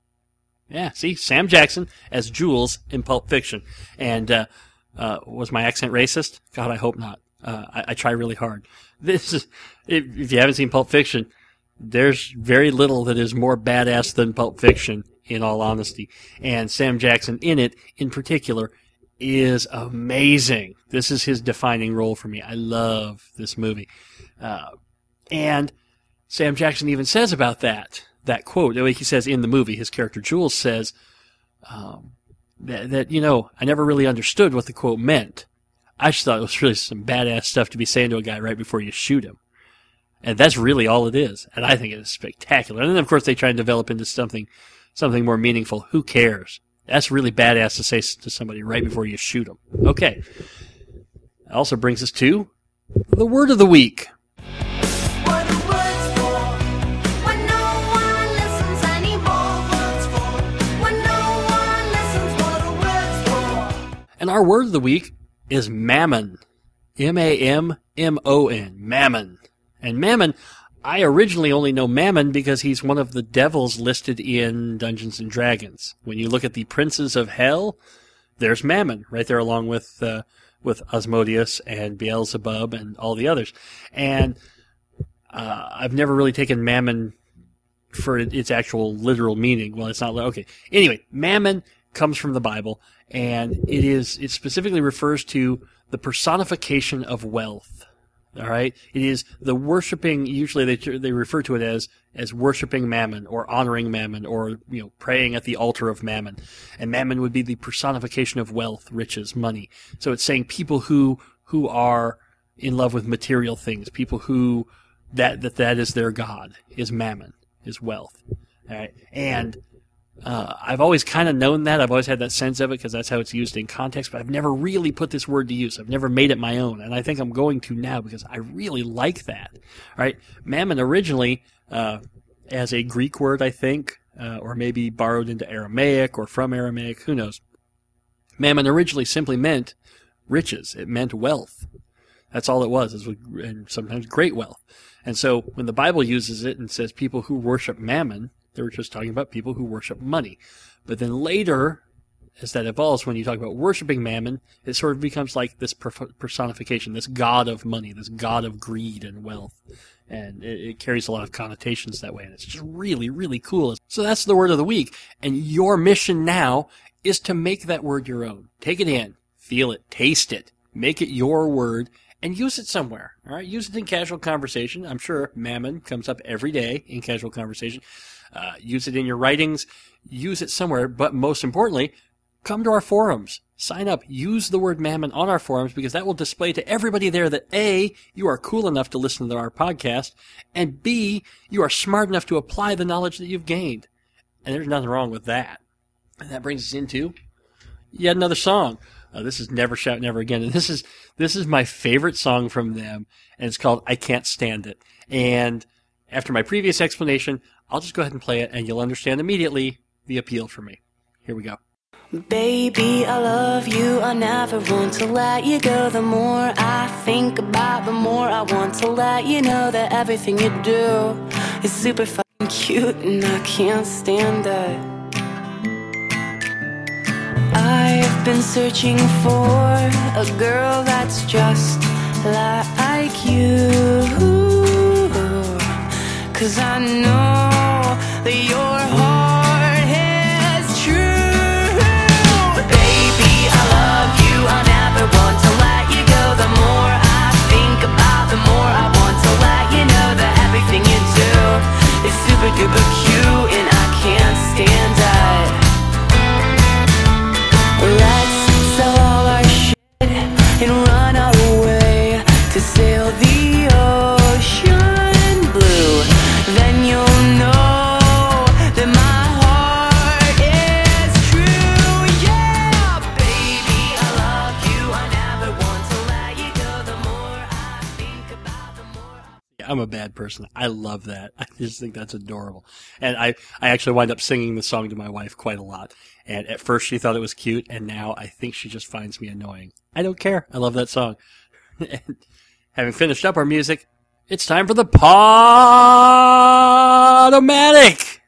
Yeah, see, Sam Jackson as Jules in Pulp Fiction. And uh, uh, was my accent racist? God, I hope not. Uh, I, I try really hard. This is, if, if you haven't seen Pulp Fiction, there's very little that is more badass than Pulp Fiction, in all honesty. And Sam Jackson in it, in particular, is amazing. This is his defining role for me. I love this movie. Uh, and Sam Jackson even says about that, that quote, the way he says in the movie, his character Jules says, um, that, that, you know, I never really understood what the quote meant. I just thought it was really some badass stuff to be saying to a guy right before you shoot him. And that's really all it is. And I think it is spectacular. And then, of course, they try and develop into something, something more meaningful. Who cares? That's really badass to say to somebody right before you shoot them. Okay. That also brings us to the word of the week. What are words for? When no one listens anymore. Words for? When no one listens. What are words for? And our word of the week is mammon. M A M M O N. Mammon. And mammon, I originally only know Mammon because he's one of the devils listed in Dungeons and Dragons. When you look at the princes of hell, there's Mammon right there along with uh, with Asmodeus and Beelzebub and all the others. And uh, I've never really taken Mammon for its actual literal meaning. Well, it's not okay. Anyway, Mammon comes from the Bible, and it is it specifically refers to the personification of wealth. All right, it is the worshiping. Usually, they they refer to it as as worshiping Mammon or honoring Mammon or you know praying at the altar of Mammon, and Mammon would be the personification of wealth, riches, money. So it's saying people who who are in love with material things, people who that that that is their god, is Mammon, is wealth. All right, and Uh, I've always kind of known that. I've always had that sense of it because that's how it's used in context, but I've never really put this word to use. I've never made it my own, and I think I'm going to now because I really like that. All right, mammon originally, uh, as a Greek word, I think, uh, or maybe borrowed into Aramaic or from Aramaic, who knows. Mammon originally simply meant riches. It meant wealth. That's all it was, is and sometimes great wealth. And so when the Bible uses it and says people who worship mammon, they were just talking about people who worship money. But then later, as that evolves, when you talk about worshiping mammon, it sort of becomes like this personification, this god of money, this god of greed and wealth. And it, it carries a lot of connotations that way, and it's just really, really cool. So that's the word of the week. And your mission now is to make that word your own. Take it in, feel it, taste it, make it your word, and use it somewhere. All right, use it in casual conversation. I'm sure mammon comes up every day in casual conversation. Uh, use it in your writings. Use it somewhere. But most importantly, come to our forums. Sign up. Use the word mammon on our forums because that will display to everybody there that A, you are cool enough to listen to our podcast, and B, you are smart enough to apply the knowledge that you've gained. And there's nothing wrong with that. And that brings us into yet another song. Uh, this is Never Shout Never Again. And this is this is my favorite song from them, and it's called I Can't Stand It. And after my previous explanation, I'll just go ahead and play it, and you'll understand immediately the appeal for me. Here we go. Baby, I love you, I never want to let you go. The more I think about, the more I want to let you know that everything you do is super fucking cute, and I can't stand it. I've been searching for a girl that's just like you, 'cause I know that your heart is true. Baby, I love you, I never want to let you go. The more I think about, the more I want to let you know that everything you do is super duper cute, and I can't stand it. Let's sell all our shit and run away to sail the ocean blue. Then you'll know that my heart is true. Yeah, baby, I love you. I never want to let you go. The more I think about, the more I... I'm a bad person. I love that. I just think that's adorable. And I, I actually wind up singing the song to my wife quite a lot. And at first she thought it was cute, and now I think she just finds me annoying. I don't care. I love that song. And having finished up our music, it's time for the Pod-O-Matic!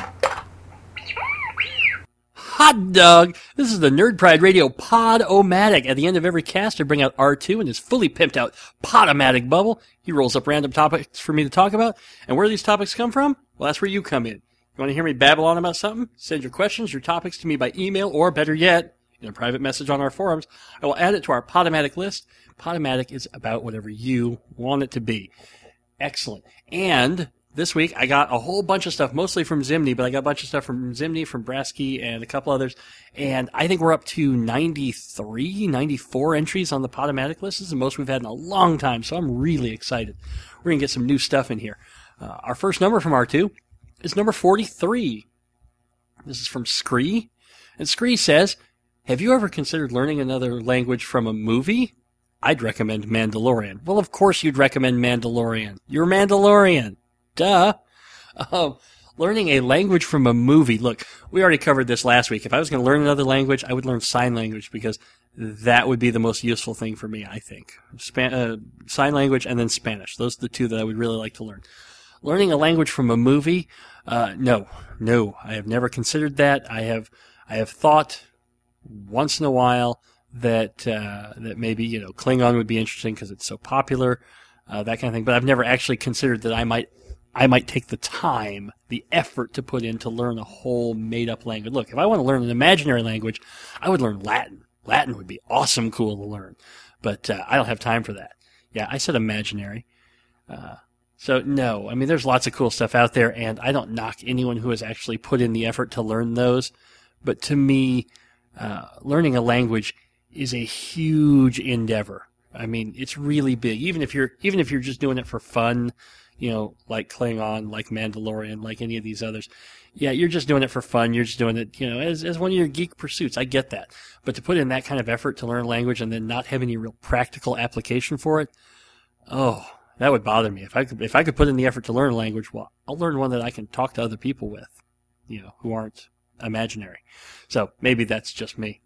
Hot dog! This is the Nerd Pride Radio Pod-O-Matic. At the end of every cast, I bring out R two and his fully pimped out Pod-O-Matic bubble. He rolls up random topics for me to talk about. And where do these topics come from? Well, that's where you come in. You want to hear me babble on about something? Send your questions, your topics to me by email, or better yet, in a private message on our forums. I will add it to our Pod-O-Matic list. Pod-O-Matic is about whatever you want it to be. Excellent. And this week, I got a whole bunch of stuff, mostly from Zimney, but I got a bunch of stuff from Zimney, from Brasky, and a couple others. And I think we're up to ninety-three, ninety-four entries on the Pod-O-Matic list. This is the most we've had in a long time, so I'm really excited. We're going to get some new stuff in here. Uh, our first number from R two is number forty-three. This is from Scree. And Scree says, have you ever considered learning another language from a movie? I'd recommend Mandalorian. Well, of course you'd recommend Mandalorian. You're Mandalorian. Duh. Um, learning a language from a movie. Look, we already covered this last week. If I was going to learn another language, I would learn sign language because that would be the most useful thing for me, I think. Span- uh, sign language and then Spanish. Those are the two that I would really like to learn. Learning a language from a movie, uh, no, no, I have never considered that. I have, I have thought once in a while that, uh, that maybe, you know, Klingon would be interesting because it's so popular, uh, that kind of thing. But I've never actually considered that I might, I might take the time, the effort to put in to learn a whole made-up language. Look, if I want to learn an imaginary language, I would learn Latin. Latin would be awesome cool to learn. But, uh, I don't have time for that. Yeah, I said imaginary. Uh, So, no, I mean, there's lots of cool stuff out there, and I don't knock anyone who has actually put in the effort to learn those. But to me, uh, learning a language is a huge endeavor. I mean, it's really big. Even if you're even if you're just doing it for fun, you know, like Klingon, like Mandalorian, like any of these others. Yeah, you're just doing it for fun. You're just doing it, you know, as as one of your geek pursuits. I get that. But to put in that kind of effort to learn a language and then not have any real practical application for it, oh, that would bother me. If I could if I could put in the effort to learn a language, well, I'll learn one that I can talk to other people with, you know, who aren't imaginary. So maybe that's just me.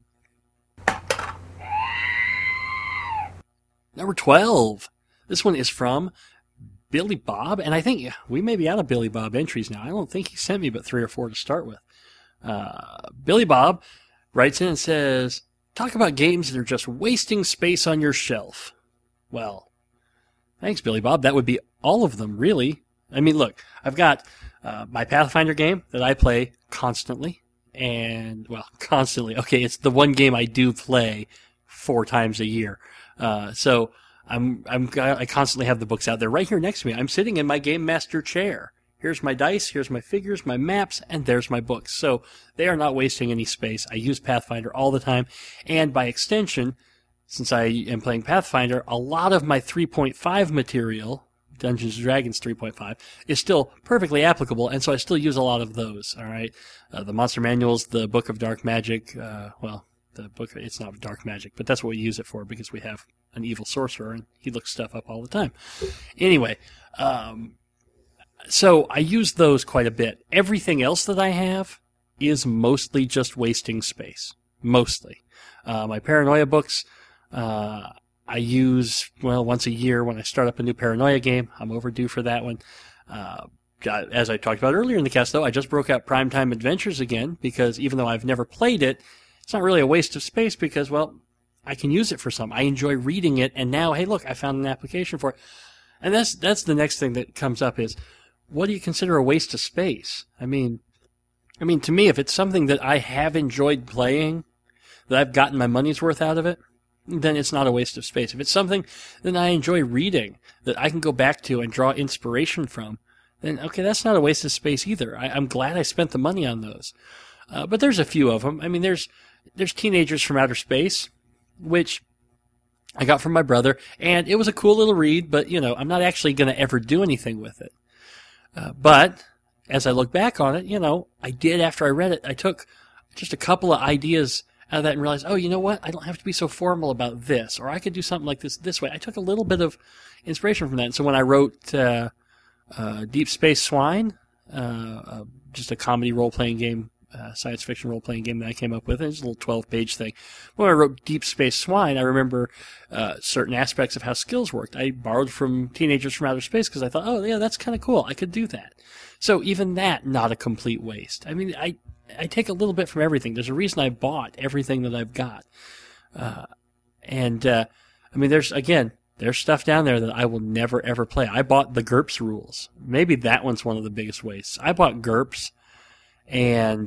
Number twelve. This one is from Billy Bob, and I think we may be out of Billy Bob entries now. I don't think he sent me but three or four to start with. Uh, Billy Bob writes in and says, talk about games that are just wasting space on your shelf. Well, thanks, Billy Bob. That would be all of them, really. I mean, look, I've got uh, my Pathfinder game that I play constantly, and, well, constantly. Okay, it's the one game I do play four times a year. Uh, so I'm, I'm, I constantly have the books out there right here next to me. I'm sitting in my Game Master chair. Here's my dice, here's my figures, my maps, and there's my books. So they are not wasting any space. I use Pathfinder all the time. And by extension, since I am playing Pathfinder, a lot of my three point five material, Dungeons and Dragons three point five, is still perfectly applicable, and so I still use a lot of those, all right? Uh, the Monster Manuals, the Book of Dark Magic, uh, well, the book, it's not dark magic, but that's what we use it for because we have an evil sorcerer and he looks stuff up all the time. Anyway, um, so I use those quite a bit. Everything else that I have is mostly just wasting space. Mostly. Uh, my Paranoia books, uh, I use, well, once a year when I start up a new Paranoia game. I'm overdue for that one. Uh, as I talked about earlier in the cast, though, I just broke out Primetime Adventures again because even though I've never played it, it's not really a waste of space because, well, I can use it for something. I enjoy reading it, and now, hey, look, I found an application for it. And that's that's the next thing that comes up is, what do you consider a waste of space? I mean, I mean, to me, if it's something that I have enjoyed playing, that I've gotten my money's worth out of it, then it's not a waste of space. If it's something that I enjoy reading, that I can go back to and draw inspiration from, then, okay, that's not a waste of space either. I, I'm glad I spent the money on those. Uh, but there's a few of them. I mean, there's there's Teenagers from Outer Space, which I got from my brother, and it was a cool little read, but, you know, I'm not actually going to ever do anything with it. Uh, but as I look back on it, you know, I did after I read it, I took just a couple of ideas out of that and realized, oh, you know what? I don't have to be so formal about this, or I could do something like this this way. I took a little bit of inspiration from that. And so when I wrote uh, uh, Deep Space Swine, uh, uh, just a comedy role-playing game, Uh, science fiction role-playing game that I came up with. It's a little twelve-page thing. When I wrote Deep Space Swine, I remember uh, certain aspects of how skills worked. I borrowed from Teenagers from Outer Space because I thought, oh, yeah, that's kind of cool. I could do that. So even that, not a complete waste. I mean, I I take a little bit from everything. There's a reason I bought everything that I've got. Uh, and, uh, I mean, there's, again, there's stuff down there that I will never, ever play. I bought the GURPS rules. Maybe that one's one of the biggest wastes. I bought GURPS and...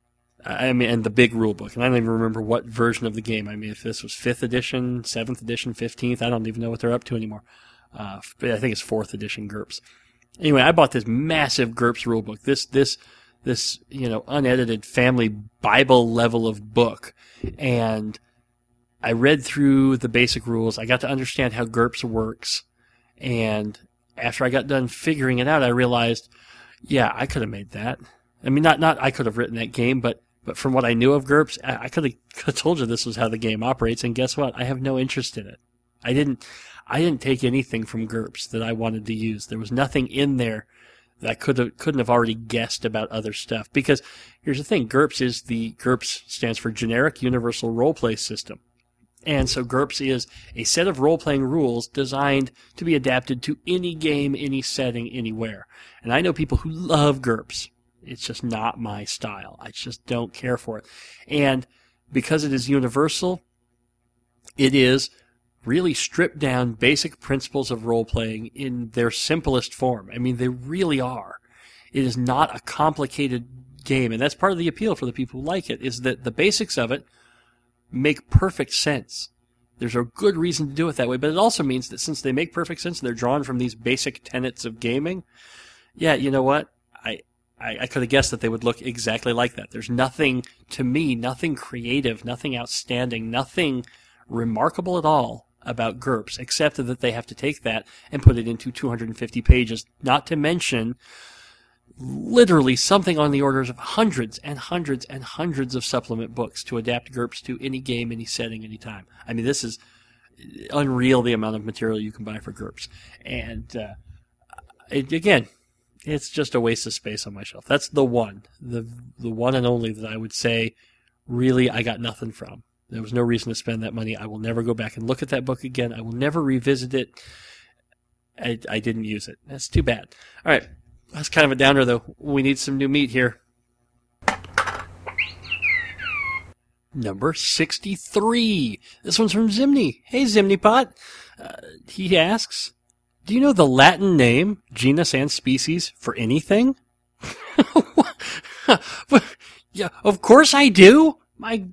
I mean, and the big rule book, and I don't even remember what version of the game. I mean, if this was fifth edition, seventh edition, fifteenth, I don't even know what they're up to anymore. Uh, I think it's fourth edition GURPS. Anyway, I bought this massive GURPS rule book. This, this, this, you know, unedited family Bible level of book, and I read through the basic rules. I got to understand how GURPS works, and after I got done figuring it out, I realized, yeah, I could have made that. I mean, not not I could have written that game, but but from what I knew of GURPS, I, I could have told you this was how the game operates. And guess what? I have no interest in it. I didn't I didn't take anything from GURPS that I wanted to use. There was nothing in there that I could have couldn't have already guessed about other stuff. Because here's the thing: GURPS is the GURPS stands for Generic Universal Roleplay System. And so GURPS is a set of role-playing rules designed to be adapted to any game, any setting, anywhere. And I know people who love GURPS. It's just not my style. I just don't care for it. And because it is universal, it is really stripped down basic principles of role-playing in their simplest form. I mean, they really are. It is not a complicated game, and that's part of the appeal for the people who like it, is that the basics of it make perfect sense. There's a good reason to do it that way, but it also means that since they make perfect sense and they're drawn from these basic tenets of gaming, yeah, you know what? I I, I could have guessed that they would look exactly like that. There's nothing, to me, nothing creative, nothing outstanding, nothing remarkable at all about GURPS, except that they have to take that and put it into two hundred fifty pages, not to mention literally something on the orders of hundreds and hundreds and hundreds of supplement books to adapt GURPS to any game, any setting, any time. I mean, this is unreal, the amount of material you can buy for GURPS. And uh, it, again, it's just a waste of space on my shelf. That's the one, the the one and only that I would say, really, I got nothing from. There was no reason to spend that money. I will never go back and look at that book again. I will never revisit it. I, I didn't use it. That's too bad. All right. That's kind of a downer, though. We need some new meat here. Number sixty-three. This one's from Zimney. Hey, Zimneypot. Uh, he asks, do you know the Latin name, genus and species, for anything? Yeah, of course I do. My,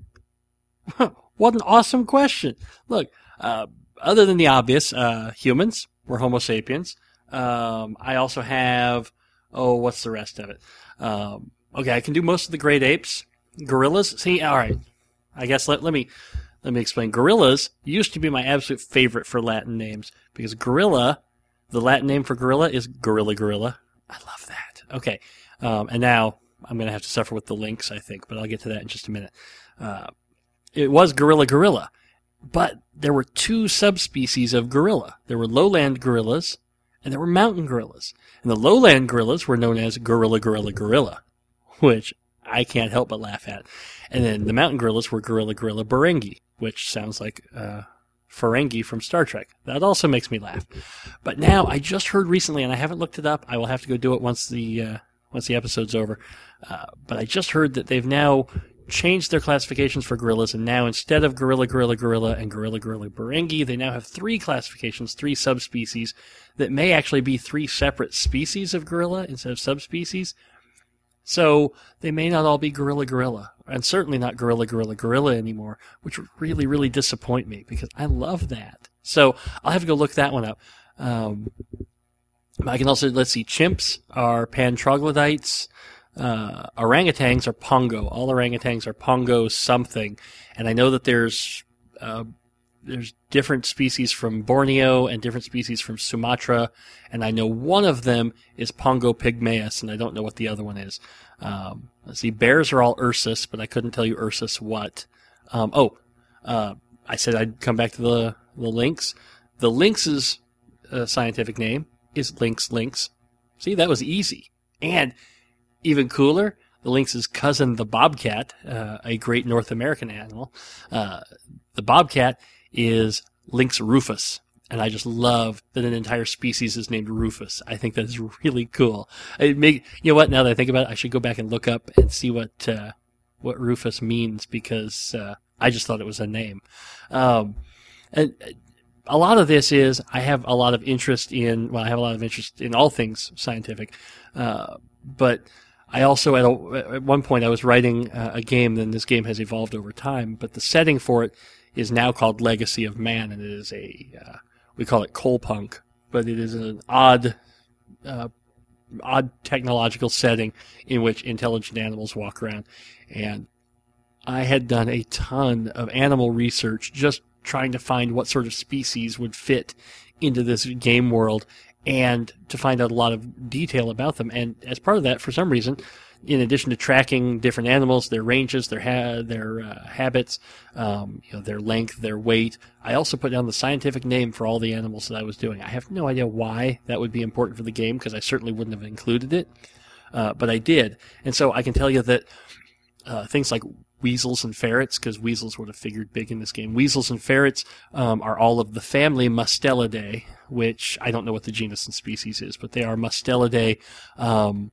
what an awesome question. Look, uh, other than the obvious, uh, humans, we're Homo sapiens. Um, I also have, oh, what's the rest of it? Um, okay, I can do most of the great apes. Gorillas. See, all right. I guess let, let me let me explain. Gorillas used to be my absolute favorite for Latin names because gorilla, the Latin name for gorilla is gorilla gorilla. I love that. Okay, um, and now I'm going to have to suffer with the lynx, I think, but I'll get to that in just a minute. Uh, it was gorilla gorilla, but there were two subspecies of gorilla. There were lowland gorillas and there were mountain gorillas. And the lowland gorillas were known as gorilla gorilla gorilla, which I can't help but laugh at. And then the mountain gorillas were gorilla gorilla Ferengi, which sounds like uh, Ferengi from Star Trek. That also makes me laugh. But now I just heard recently, and I haven't looked it up. I will have to go do it once the uh, once the episode's over. Uh, but I just heard that they've now changed their classifications for gorillas, and now instead of gorilla gorilla gorilla and gorilla gorilla Ferengi, they now have three classifications, three subspecies that may actually be three separate species of gorilla instead of subspecies. So they may not all be gorilla gorilla, and certainly not gorilla gorilla gorilla anymore, which would really, really disappoint me because I love that. So I'll have to go look that one up. Um, I can also, let's see, chimps are pan troglodytes. Uh, orangutans are pongo. All orangutans are pongo something. And I know that there's, uh, there's different species from Borneo and different species from Sumatra, and I know one of them is Pongo pygmaeus, and I don't know what the other one is. Um, let's see, bears are all Ursus, but I couldn't tell you Ursus what. Um, oh, uh, I said I'd come back to the, the lynx. The lynx's uh, scientific name is lynx lynx. See, that was easy. And even cooler, the lynx's cousin, the bobcat, uh, a great North American animal, uh, the bobcat is Lynx rufus, and I just love that an entire species is named Rufus. I think that is really cool. It make, you know what? Now that I think about it, I should go back and look up and see what uh, what Rufus means because uh, I just thought it was a name. Um, and a lot of this is I have a lot of interest in. Well, I have a lot of interest in all things scientific, uh, but I also at, a, at one point I was writing uh, a game. Then this game has evolved over time, but the setting for it is now called Legacy of Man, and it is a, uh, we call it Coalpunk, but it is an odd, uh, odd technological setting in which intelligent animals walk around. And I had done a ton of animal research just trying to find what sort of species would fit into this game world and to find out a lot of detail about them. And as part of that, for some reason, in addition to tracking different animals, their ranges, their ha- their uh, habits, um, you know, their length, their weight, I also put down the scientific name for all the animals that I was doing. I have no idea why that would be important for the game because I certainly wouldn't have included it, uh, but I did. And so I can tell you that uh, things like weasels and ferrets, because weasels would have figured big in this game. Weasels and ferrets um, are all of the family Mustelidae, which I don't know what the genus and species is, but they are Mustelidae. Um,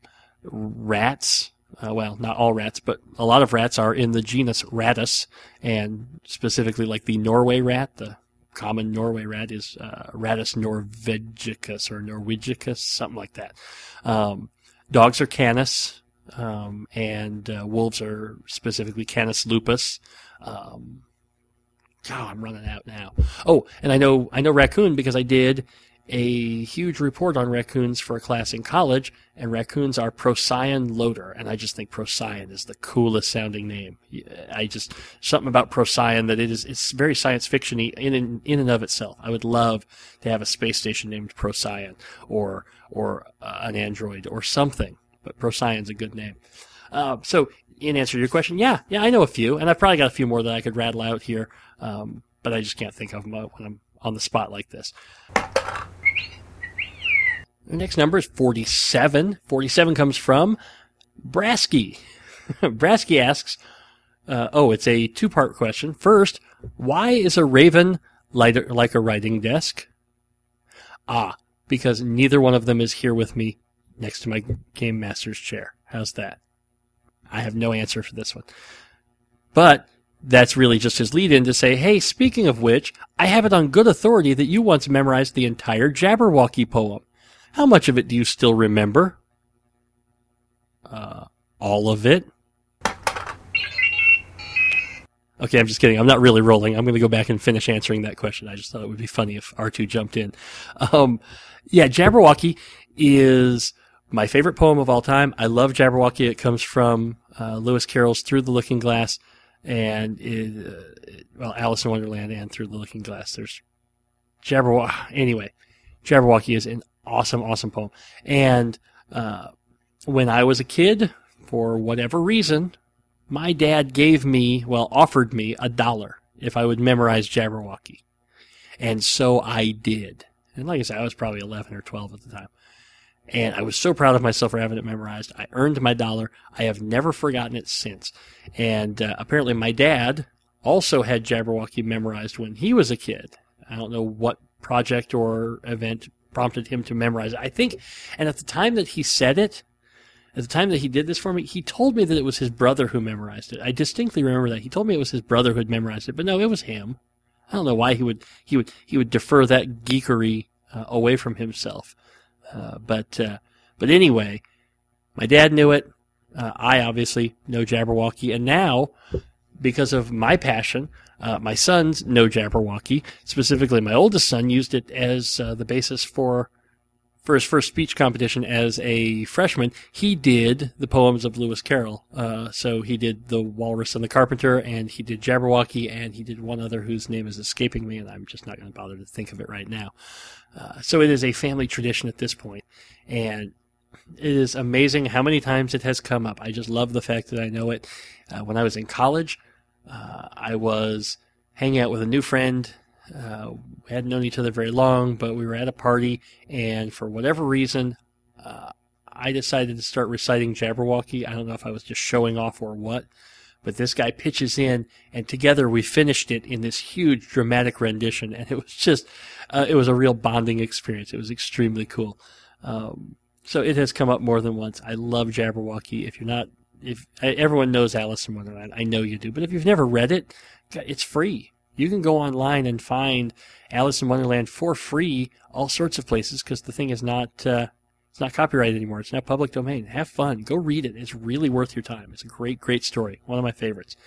Rats, uh, well, not all rats, but a lot of rats are in the genus Rattus, and specifically like the Norway rat, the common Norway rat is uh, Rattus norvegicus or norvegicus, something like that. Um, dogs are Canis, um, and uh, wolves are specifically Canis lupus. Um, oh, I'm running out now. Oh, and I know I know raccoon because I did a huge report on raccoons for a class in college, and raccoons are Procyon loader, and I just think Procyon is the coolest sounding name. I just, something about Procyon that it is, it's very science fiction-y in, in, in and of itself. I would love to have a space station named Procyon, or, or uh, an android, or something, but Procyon's a good name. Uh, so, in answer to your question, yeah, yeah, I know a few, and I've probably got a few more that I could rattle out here, um, but I just can't think of them when I'm on the spot like this. The next number is forty-seven. forty-seven comes from Brasky. Brasky asks, uh, oh, it's a two-part question. First, why is a raven like, like a writing desk? Ah, because neither one of them is here with me next to my Game Master's chair. How's that? I have no answer for this one. But that's really just his lead-in to say, hey, speaking of which, I have it on good authority that you once memorized the entire Jabberwocky poem. How much of it do you still remember? Uh, all of it. Okay, I'm just kidding. I'm not really rolling. I'm going to go back and finish answering that question. I just thought it would be funny if R two jumped in. Um, yeah, Jabberwocky is my favorite poem of all time. I love Jabberwocky. It comes from uh, Lewis Carroll's Through the Looking Glass, and it, uh, it, well, Alice in Wonderland and Through the Looking Glass. There's Jabberwocky. Anyway, Jabberwocky is an awesome, awesome poem. And uh, when I was a kid, for whatever reason, my dad gave me, well, offered me a dollar if I would memorize Jabberwocky. And so I did. And like I said, I was probably eleven or twelve at the time. And I was so proud of myself for having it memorized. I earned my dollar. I have never forgotten it since. And uh, apparently my dad also had Jabberwocky memorized when he was a kid. I don't know what project or event prompted him to memorize it. I think, and at the time that he said it, at the time that he did this for me, he told me that it was his brother who memorized it. I distinctly remember that. He told me it was his brother who had memorized it, but no, it was him. I don't know why he would, he would, he would defer that geekery uh, away from himself. Uh, but, uh, but anyway, my dad knew it. Uh, I obviously know Jabberwocky, and now, because of my passion, uh, my sons know Jabberwocky. Specifically, my oldest son used it as uh, the basis for for his first speech competition as a freshman. He did the poems of Lewis Carroll. Uh, so he did The Walrus and the Carpenter, and he did Jabberwocky, and he did one other whose name is escaping me, and I'm just not going to bother to think of it right now. Uh, so it is a family tradition at this point, and it is amazing how many times it has come up. I just love the fact that I know it. Uh, when I was in college, uh, I was hanging out with a new friend. Uh, we hadn't known each other very long, but we were at a party, and for whatever reason, uh, I decided to start reciting Jabberwocky. I don't know if I was just showing off or what, but this guy pitches in, and together we finished it in this huge dramatic rendition, and it was just, uh, it was a real bonding experience. It was extremely cool. Um, so it has come up more than once. I love Jabberwocky. If you're not, if everyone knows Alice in Wonderland, I know you do, but if you've never read it, it's free. You can go online and find Alice in Wonderland for free all sorts of places, because the thing is not uh, it's not copyrighted anymore. It's not public domain. Have fun. Go read it. It's really worth your time. It's a great, great story. One of my favorites.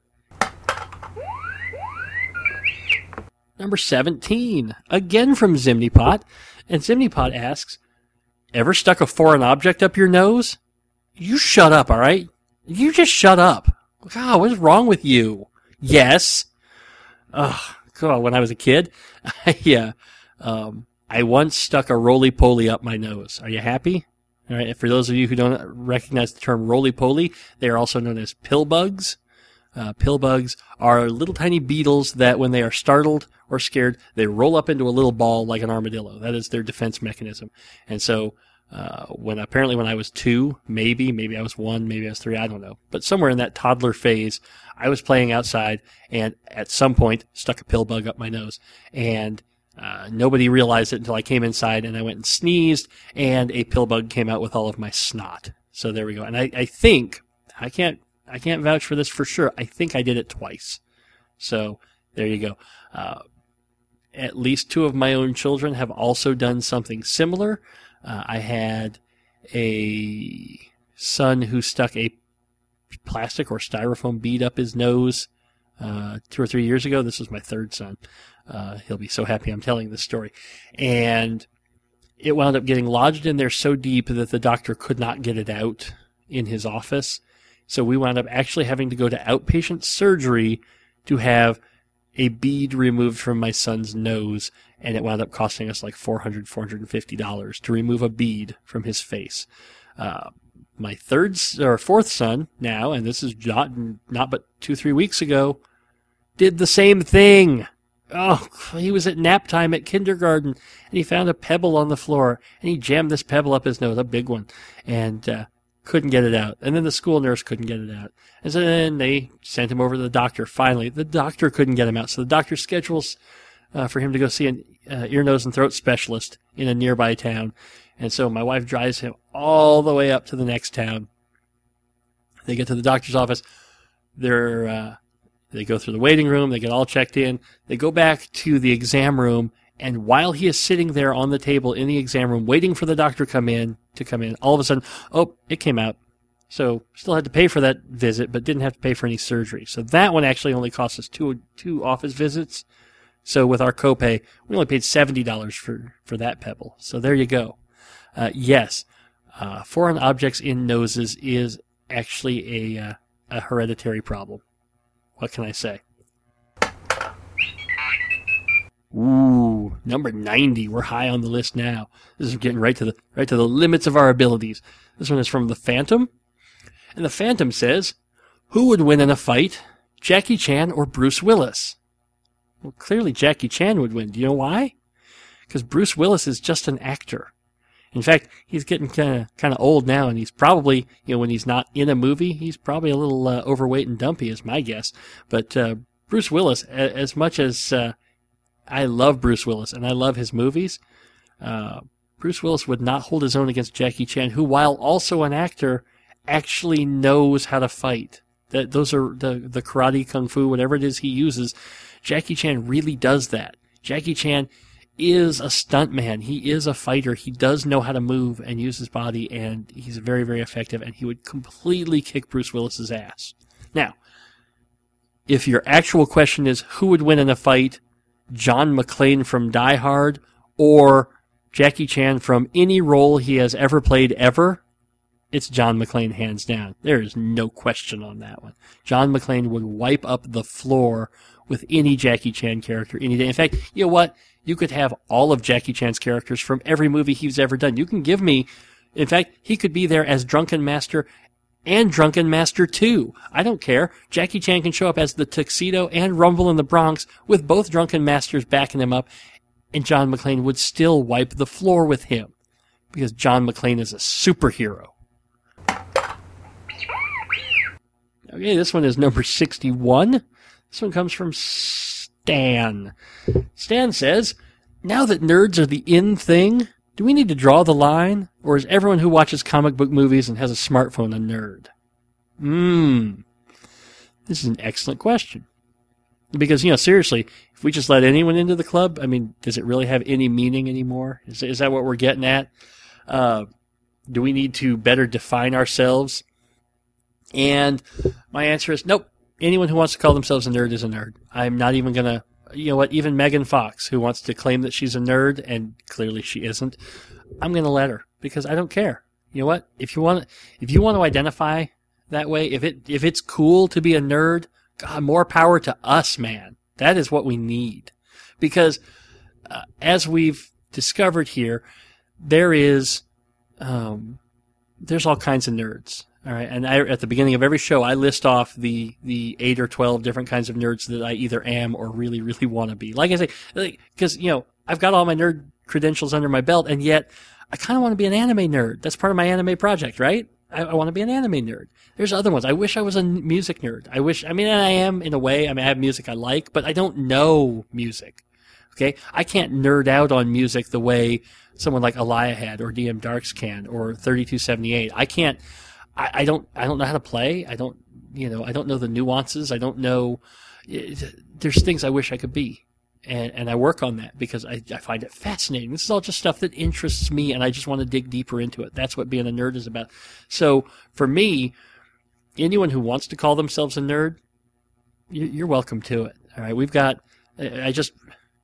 Number seventeen, again from Zimnipot. And Zimnipot asks, ever stuck a foreign object up your nose? You shut up, all right? You just shut up. God, what is wrong with you? Yes. Oh, God, when I was a kid, I, uh, um, I once stuck a roly-poly up my nose. Are you happy? All right. For those of you who don't recognize the term roly-poly, they are also known as pill bugs. Uh, pill bugs are little tiny beetles that when they are startled or scared, they roll up into a little ball like an armadillo. That is their defense mechanism. And so, uh, when apparently when I was two, maybe, maybe I was one, maybe I was three, I don't know. But somewhere in that toddler phase, I was playing outside and at some point stuck a pill bug up my nose. And uh, nobody realized it until I came inside and I went and sneezed and a pill bug came out with all of my snot. So there we go. And I, I think, I can't, I can't vouch for this for sure. I think I did it twice. So there you go. Uh, at least two of my own children have also done something similar. Uh, I had a son who stuck a plastic or styrofoam bead up his nose uh, two or three years ago. This was my third son. Uh, he'll be so happy I'm telling this story. And it wound up getting lodged in there so deep that the doctor could not get it out in his office. So we wound up actually having to go to outpatient surgery to have a bead removed from my son's nose, and it wound up costing us like four hundred dollars, four hundred fifty dollars to remove a bead from his face. Uh, my third or fourth son now, and this is not, not but two, three weeks ago, did the same thing. Oh, he was at nap time at kindergarten, and he found a pebble on the floor, and he jammed this pebble up his nose, a big one, and uh, couldn't get it out. And then the school nurse couldn't get it out. And so then they sent him over to the doctor. Finally, the doctor couldn't get him out, so the doctor schedules uh, for him to go see an uh, ear, nose, and throat specialist in a nearby town. And so my wife drives him all the way up to the next town. They get to the doctor's office. They're... Uh, They go through the waiting room, they get all checked in, they go back to the exam room, and while he is sitting there on the table in the exam room waiting for the doctor come in to come in, all of a sudden, oh, it came out. So still had to pay for that visit, but didn't have to pay for any surgery. So that one actually only cost us two two office visits. So with our copay, we only paid seventy dollars for, for that pebble. So there you go. Uh, yes, uh, foreign objects in noses is actually a uh, a hereditary problem. What can I say? Ooh, number ninety. We're high on the list now. This is getting right to the right to the limits of our abilities. This one is from the Phantom. And the Phantom says, who would win in a fight, Jackie Chan or Bruce Willis? Well, clearly Jackie Chan would win. Do you know why? Because Bruce Willis is just an actor. In fact, he's getting kind of kind of old now, and he's probably, you know, when he's not in a movie, he's probably a little uh, overweight and dumpy, is my guess. But uh, Bruce Willis, a- as much as uh, I love Bruce Willis and I love his movies, uh, Bruce Willis would not hold his own against Jackie Chan, who, while also an actor, actually knows how to fight. That those are the the karate, kung fu, whatever it is he uses. Jackie Chan really does that. Jackie Chan is a stuntman. He is a fighter. He does know how to move and use his body, and he's very, very effective, and he would completely kick Bruce Willis's ass. Now, if your actual question is who would win in a fight, John McClane from Die Hard or Jackie Chan from any role he has ever played ever, it's John McClane hands down. There is no question on that one. John McClane would wipe up the floor with any Jackie Chan character any day. In fact, you know what? You could have all of Jackie Chan's characters from every movie he's ever done. You can give me, in fact, he could be there as Drunken Master and Drunken Master two. I don't care. Jackie Chan can show up as the Tuxedo and Rumble in the Bronx with both Drunken Masters backing him up, and John McClane would still wipe the floor with him because John McClane is a superhero. Okay, this one is number sixty-one. This one comes from Stan. Stan says, now that nerds are the in thing, do we need to draw the line? Or is everyone who watches comic book movies and has a smartphone a nerd? Hmm. This is an excellent question. Because, you know, seriously, if we just let anyone into the club, I mean, does it really have any meaning anymore? Is, is that what we're getting at? Uh, do we need to better define ourselves? And my answer is nope. Anyone who wants to call themselves a nerd is a nerd. I'm not even going to, you know what, even Megan Fox, who wants to claim that she's a nerd, and clearly she isn't, I'm going to let her, because I don't care. You know what? If you want, if you want to identify that way, if it if it's cool to be a nerd, God, more power to us, man. That is what we need. Because uh, as we've discovered here, there is, um, there's all kinds of nerds. All right, and I, at the beginning of every show, I list off the, the eight or twelve different kinds of nerds that I either am or really, really want to be. Like I say, because, like, you know, I've got all my nerd credentials under my belt, and yet I kind of want to be an anime nerd. That's part of my anime project, right? I, I want to be an anime nerd. There's other ones. I wish I was a music nerd. I wish, I mean, and I am in a way. I mean, I have music I like, but I don't know music. Okay? I can't nerd out on music the way someone like Eliahad or D M Darks can, or thirty-two seventy-eight. I can't. I, I don't. I don't know how to play. I don't. You know. I don't know the nuances. I don't know. There's things I wish I could be, and and I work on that because I I find it fascinating. This is all just stuff that interests me, and I just want to dig deeper into it. That's what being a nerd is about. So for me, anyone who wants to call themselves a nerd, you're welcome to it. All right. We've got. I just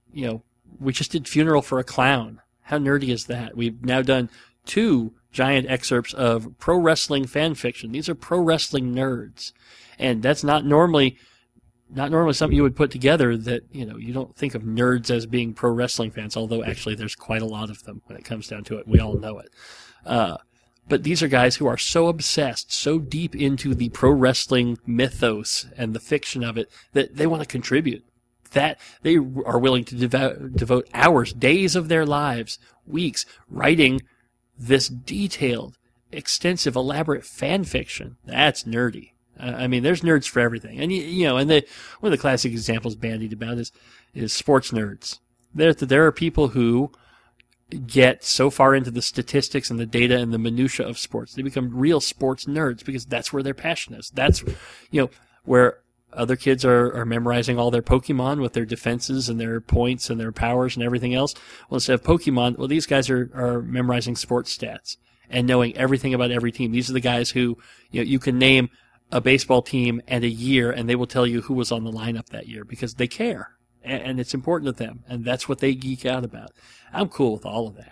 you know, we just did Funeral for a Clown. How nerdy is that? We've now done two giant excerpts of pro wrestling fan fiction. These are pro wrestling nerds. And that's not normally not normally something you would put together that, you know, you don't think of nerds as being pro wrestling fans, although actually there's quite a lot of them when it comes down to it. We all know it. Uh, but these are guys who are so obsessed, so deep into the pro wrestling mythos and the fiction of it that they want to contribute. That they are willing to devote, devote hours, days of their lives, weeks, writing this detailed, extensive, elaborate fan fiction. That's nerdy. Uh, I mean, there's nerds for everything. And, you, you know, and the, one of the classic examples bandied about is, is sports nerds. There, there are people who get so far into the statistics and the data and the minutia of sports. They become real sports nerds because that's where their passion is. That's, you know, where other kids are, are memorizing all their Pokemon with their defenses and their points and their powers and everything else. Well, instead of Pokemon, well, these guys are, are memorizing sports stats and knowing everything about every team. These are the guys who, you know, you can name a baseball team and a year and they will tell you who was on the lineup that year because they care. And it's important to them, and that's what they geek out about. I'm cool with all of that.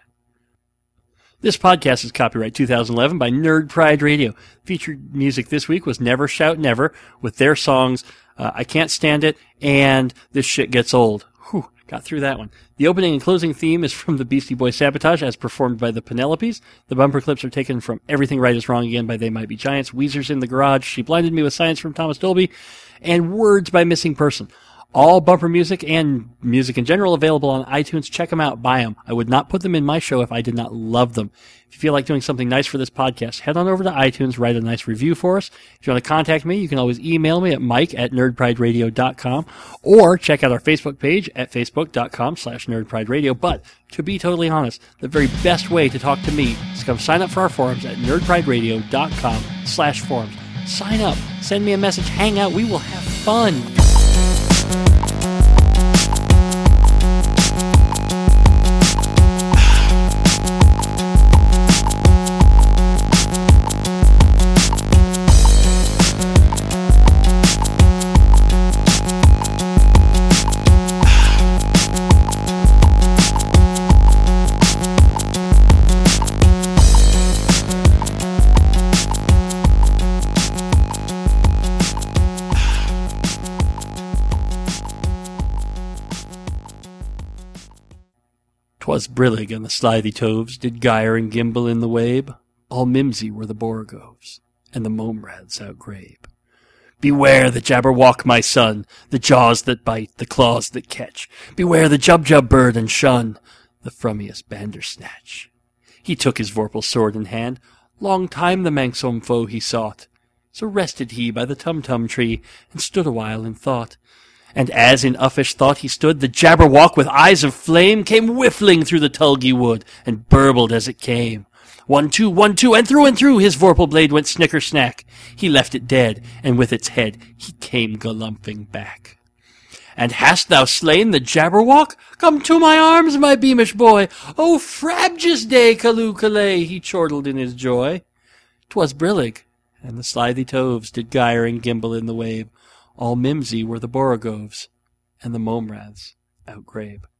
This podcast is copyright two thousand eleven by Nerd Pride Radio. Featured music this week was Never Shout Never with their songs uh, I Can't Stand It and This Shit Gets Old. Whew, got through that one. The opening and closing theme is from the Beastie Boys Sabotage as performed by the Penelopes. The bumper clips are taken from Everything Right Is Wrong Again by They Might Be Giants, Weezer's In the Garage, She Blinded Me with Science from Thomas Dolby, and Words by Missing Person. All bumper music and music in general available on iTunes. Check them out. Buy them. I would not put them in my show if I did not love them. If you feel like doing something nice for this podcast, head on over to iTunes, write a nice review for us. If you want to contact me, you can always email me at mike at nerdprideradio dot com or check out our Facebook page at facebook.com slash nerdprideradio. But to be totally honest, the very best way to talk to me is to come sign up for our forums at nerdprideradio.com slash forums. Sign up. Send me a message. Hang out. We will have fun. Twas brillig and the slithy toves did gyre and gimble in the wabe. All mimsy were the borogoves, and the momrads outgrabe. Beware the jabberwock, my son, the jaws that bite, the claws that catch. Beware the jubjub bird and shun the frummiest bandersnatch. He took his vorpal sword in hand, long time the manxome foe he sought. So rested he by the tum-tum tree, and stood awhile in thought. And as in uffish thought he stood, the jabberwock with eyes of flame came whiffling through the tulgey wood, and burbled as it came. One, two, one, two, and through and through his vorpal blade went snicker-snack. He left it dead, and with its head he came galumphing back. And hast thou slain the jabberwock? Come to my arms, my beamish boy. Oh, frabjous day, Callooh-Callay, he chortled in his joy. 'Twas brillig, and the slithy toves did gyre and gimble in the wabe. All mimsy were the borogoves, and the momraths outgrabe.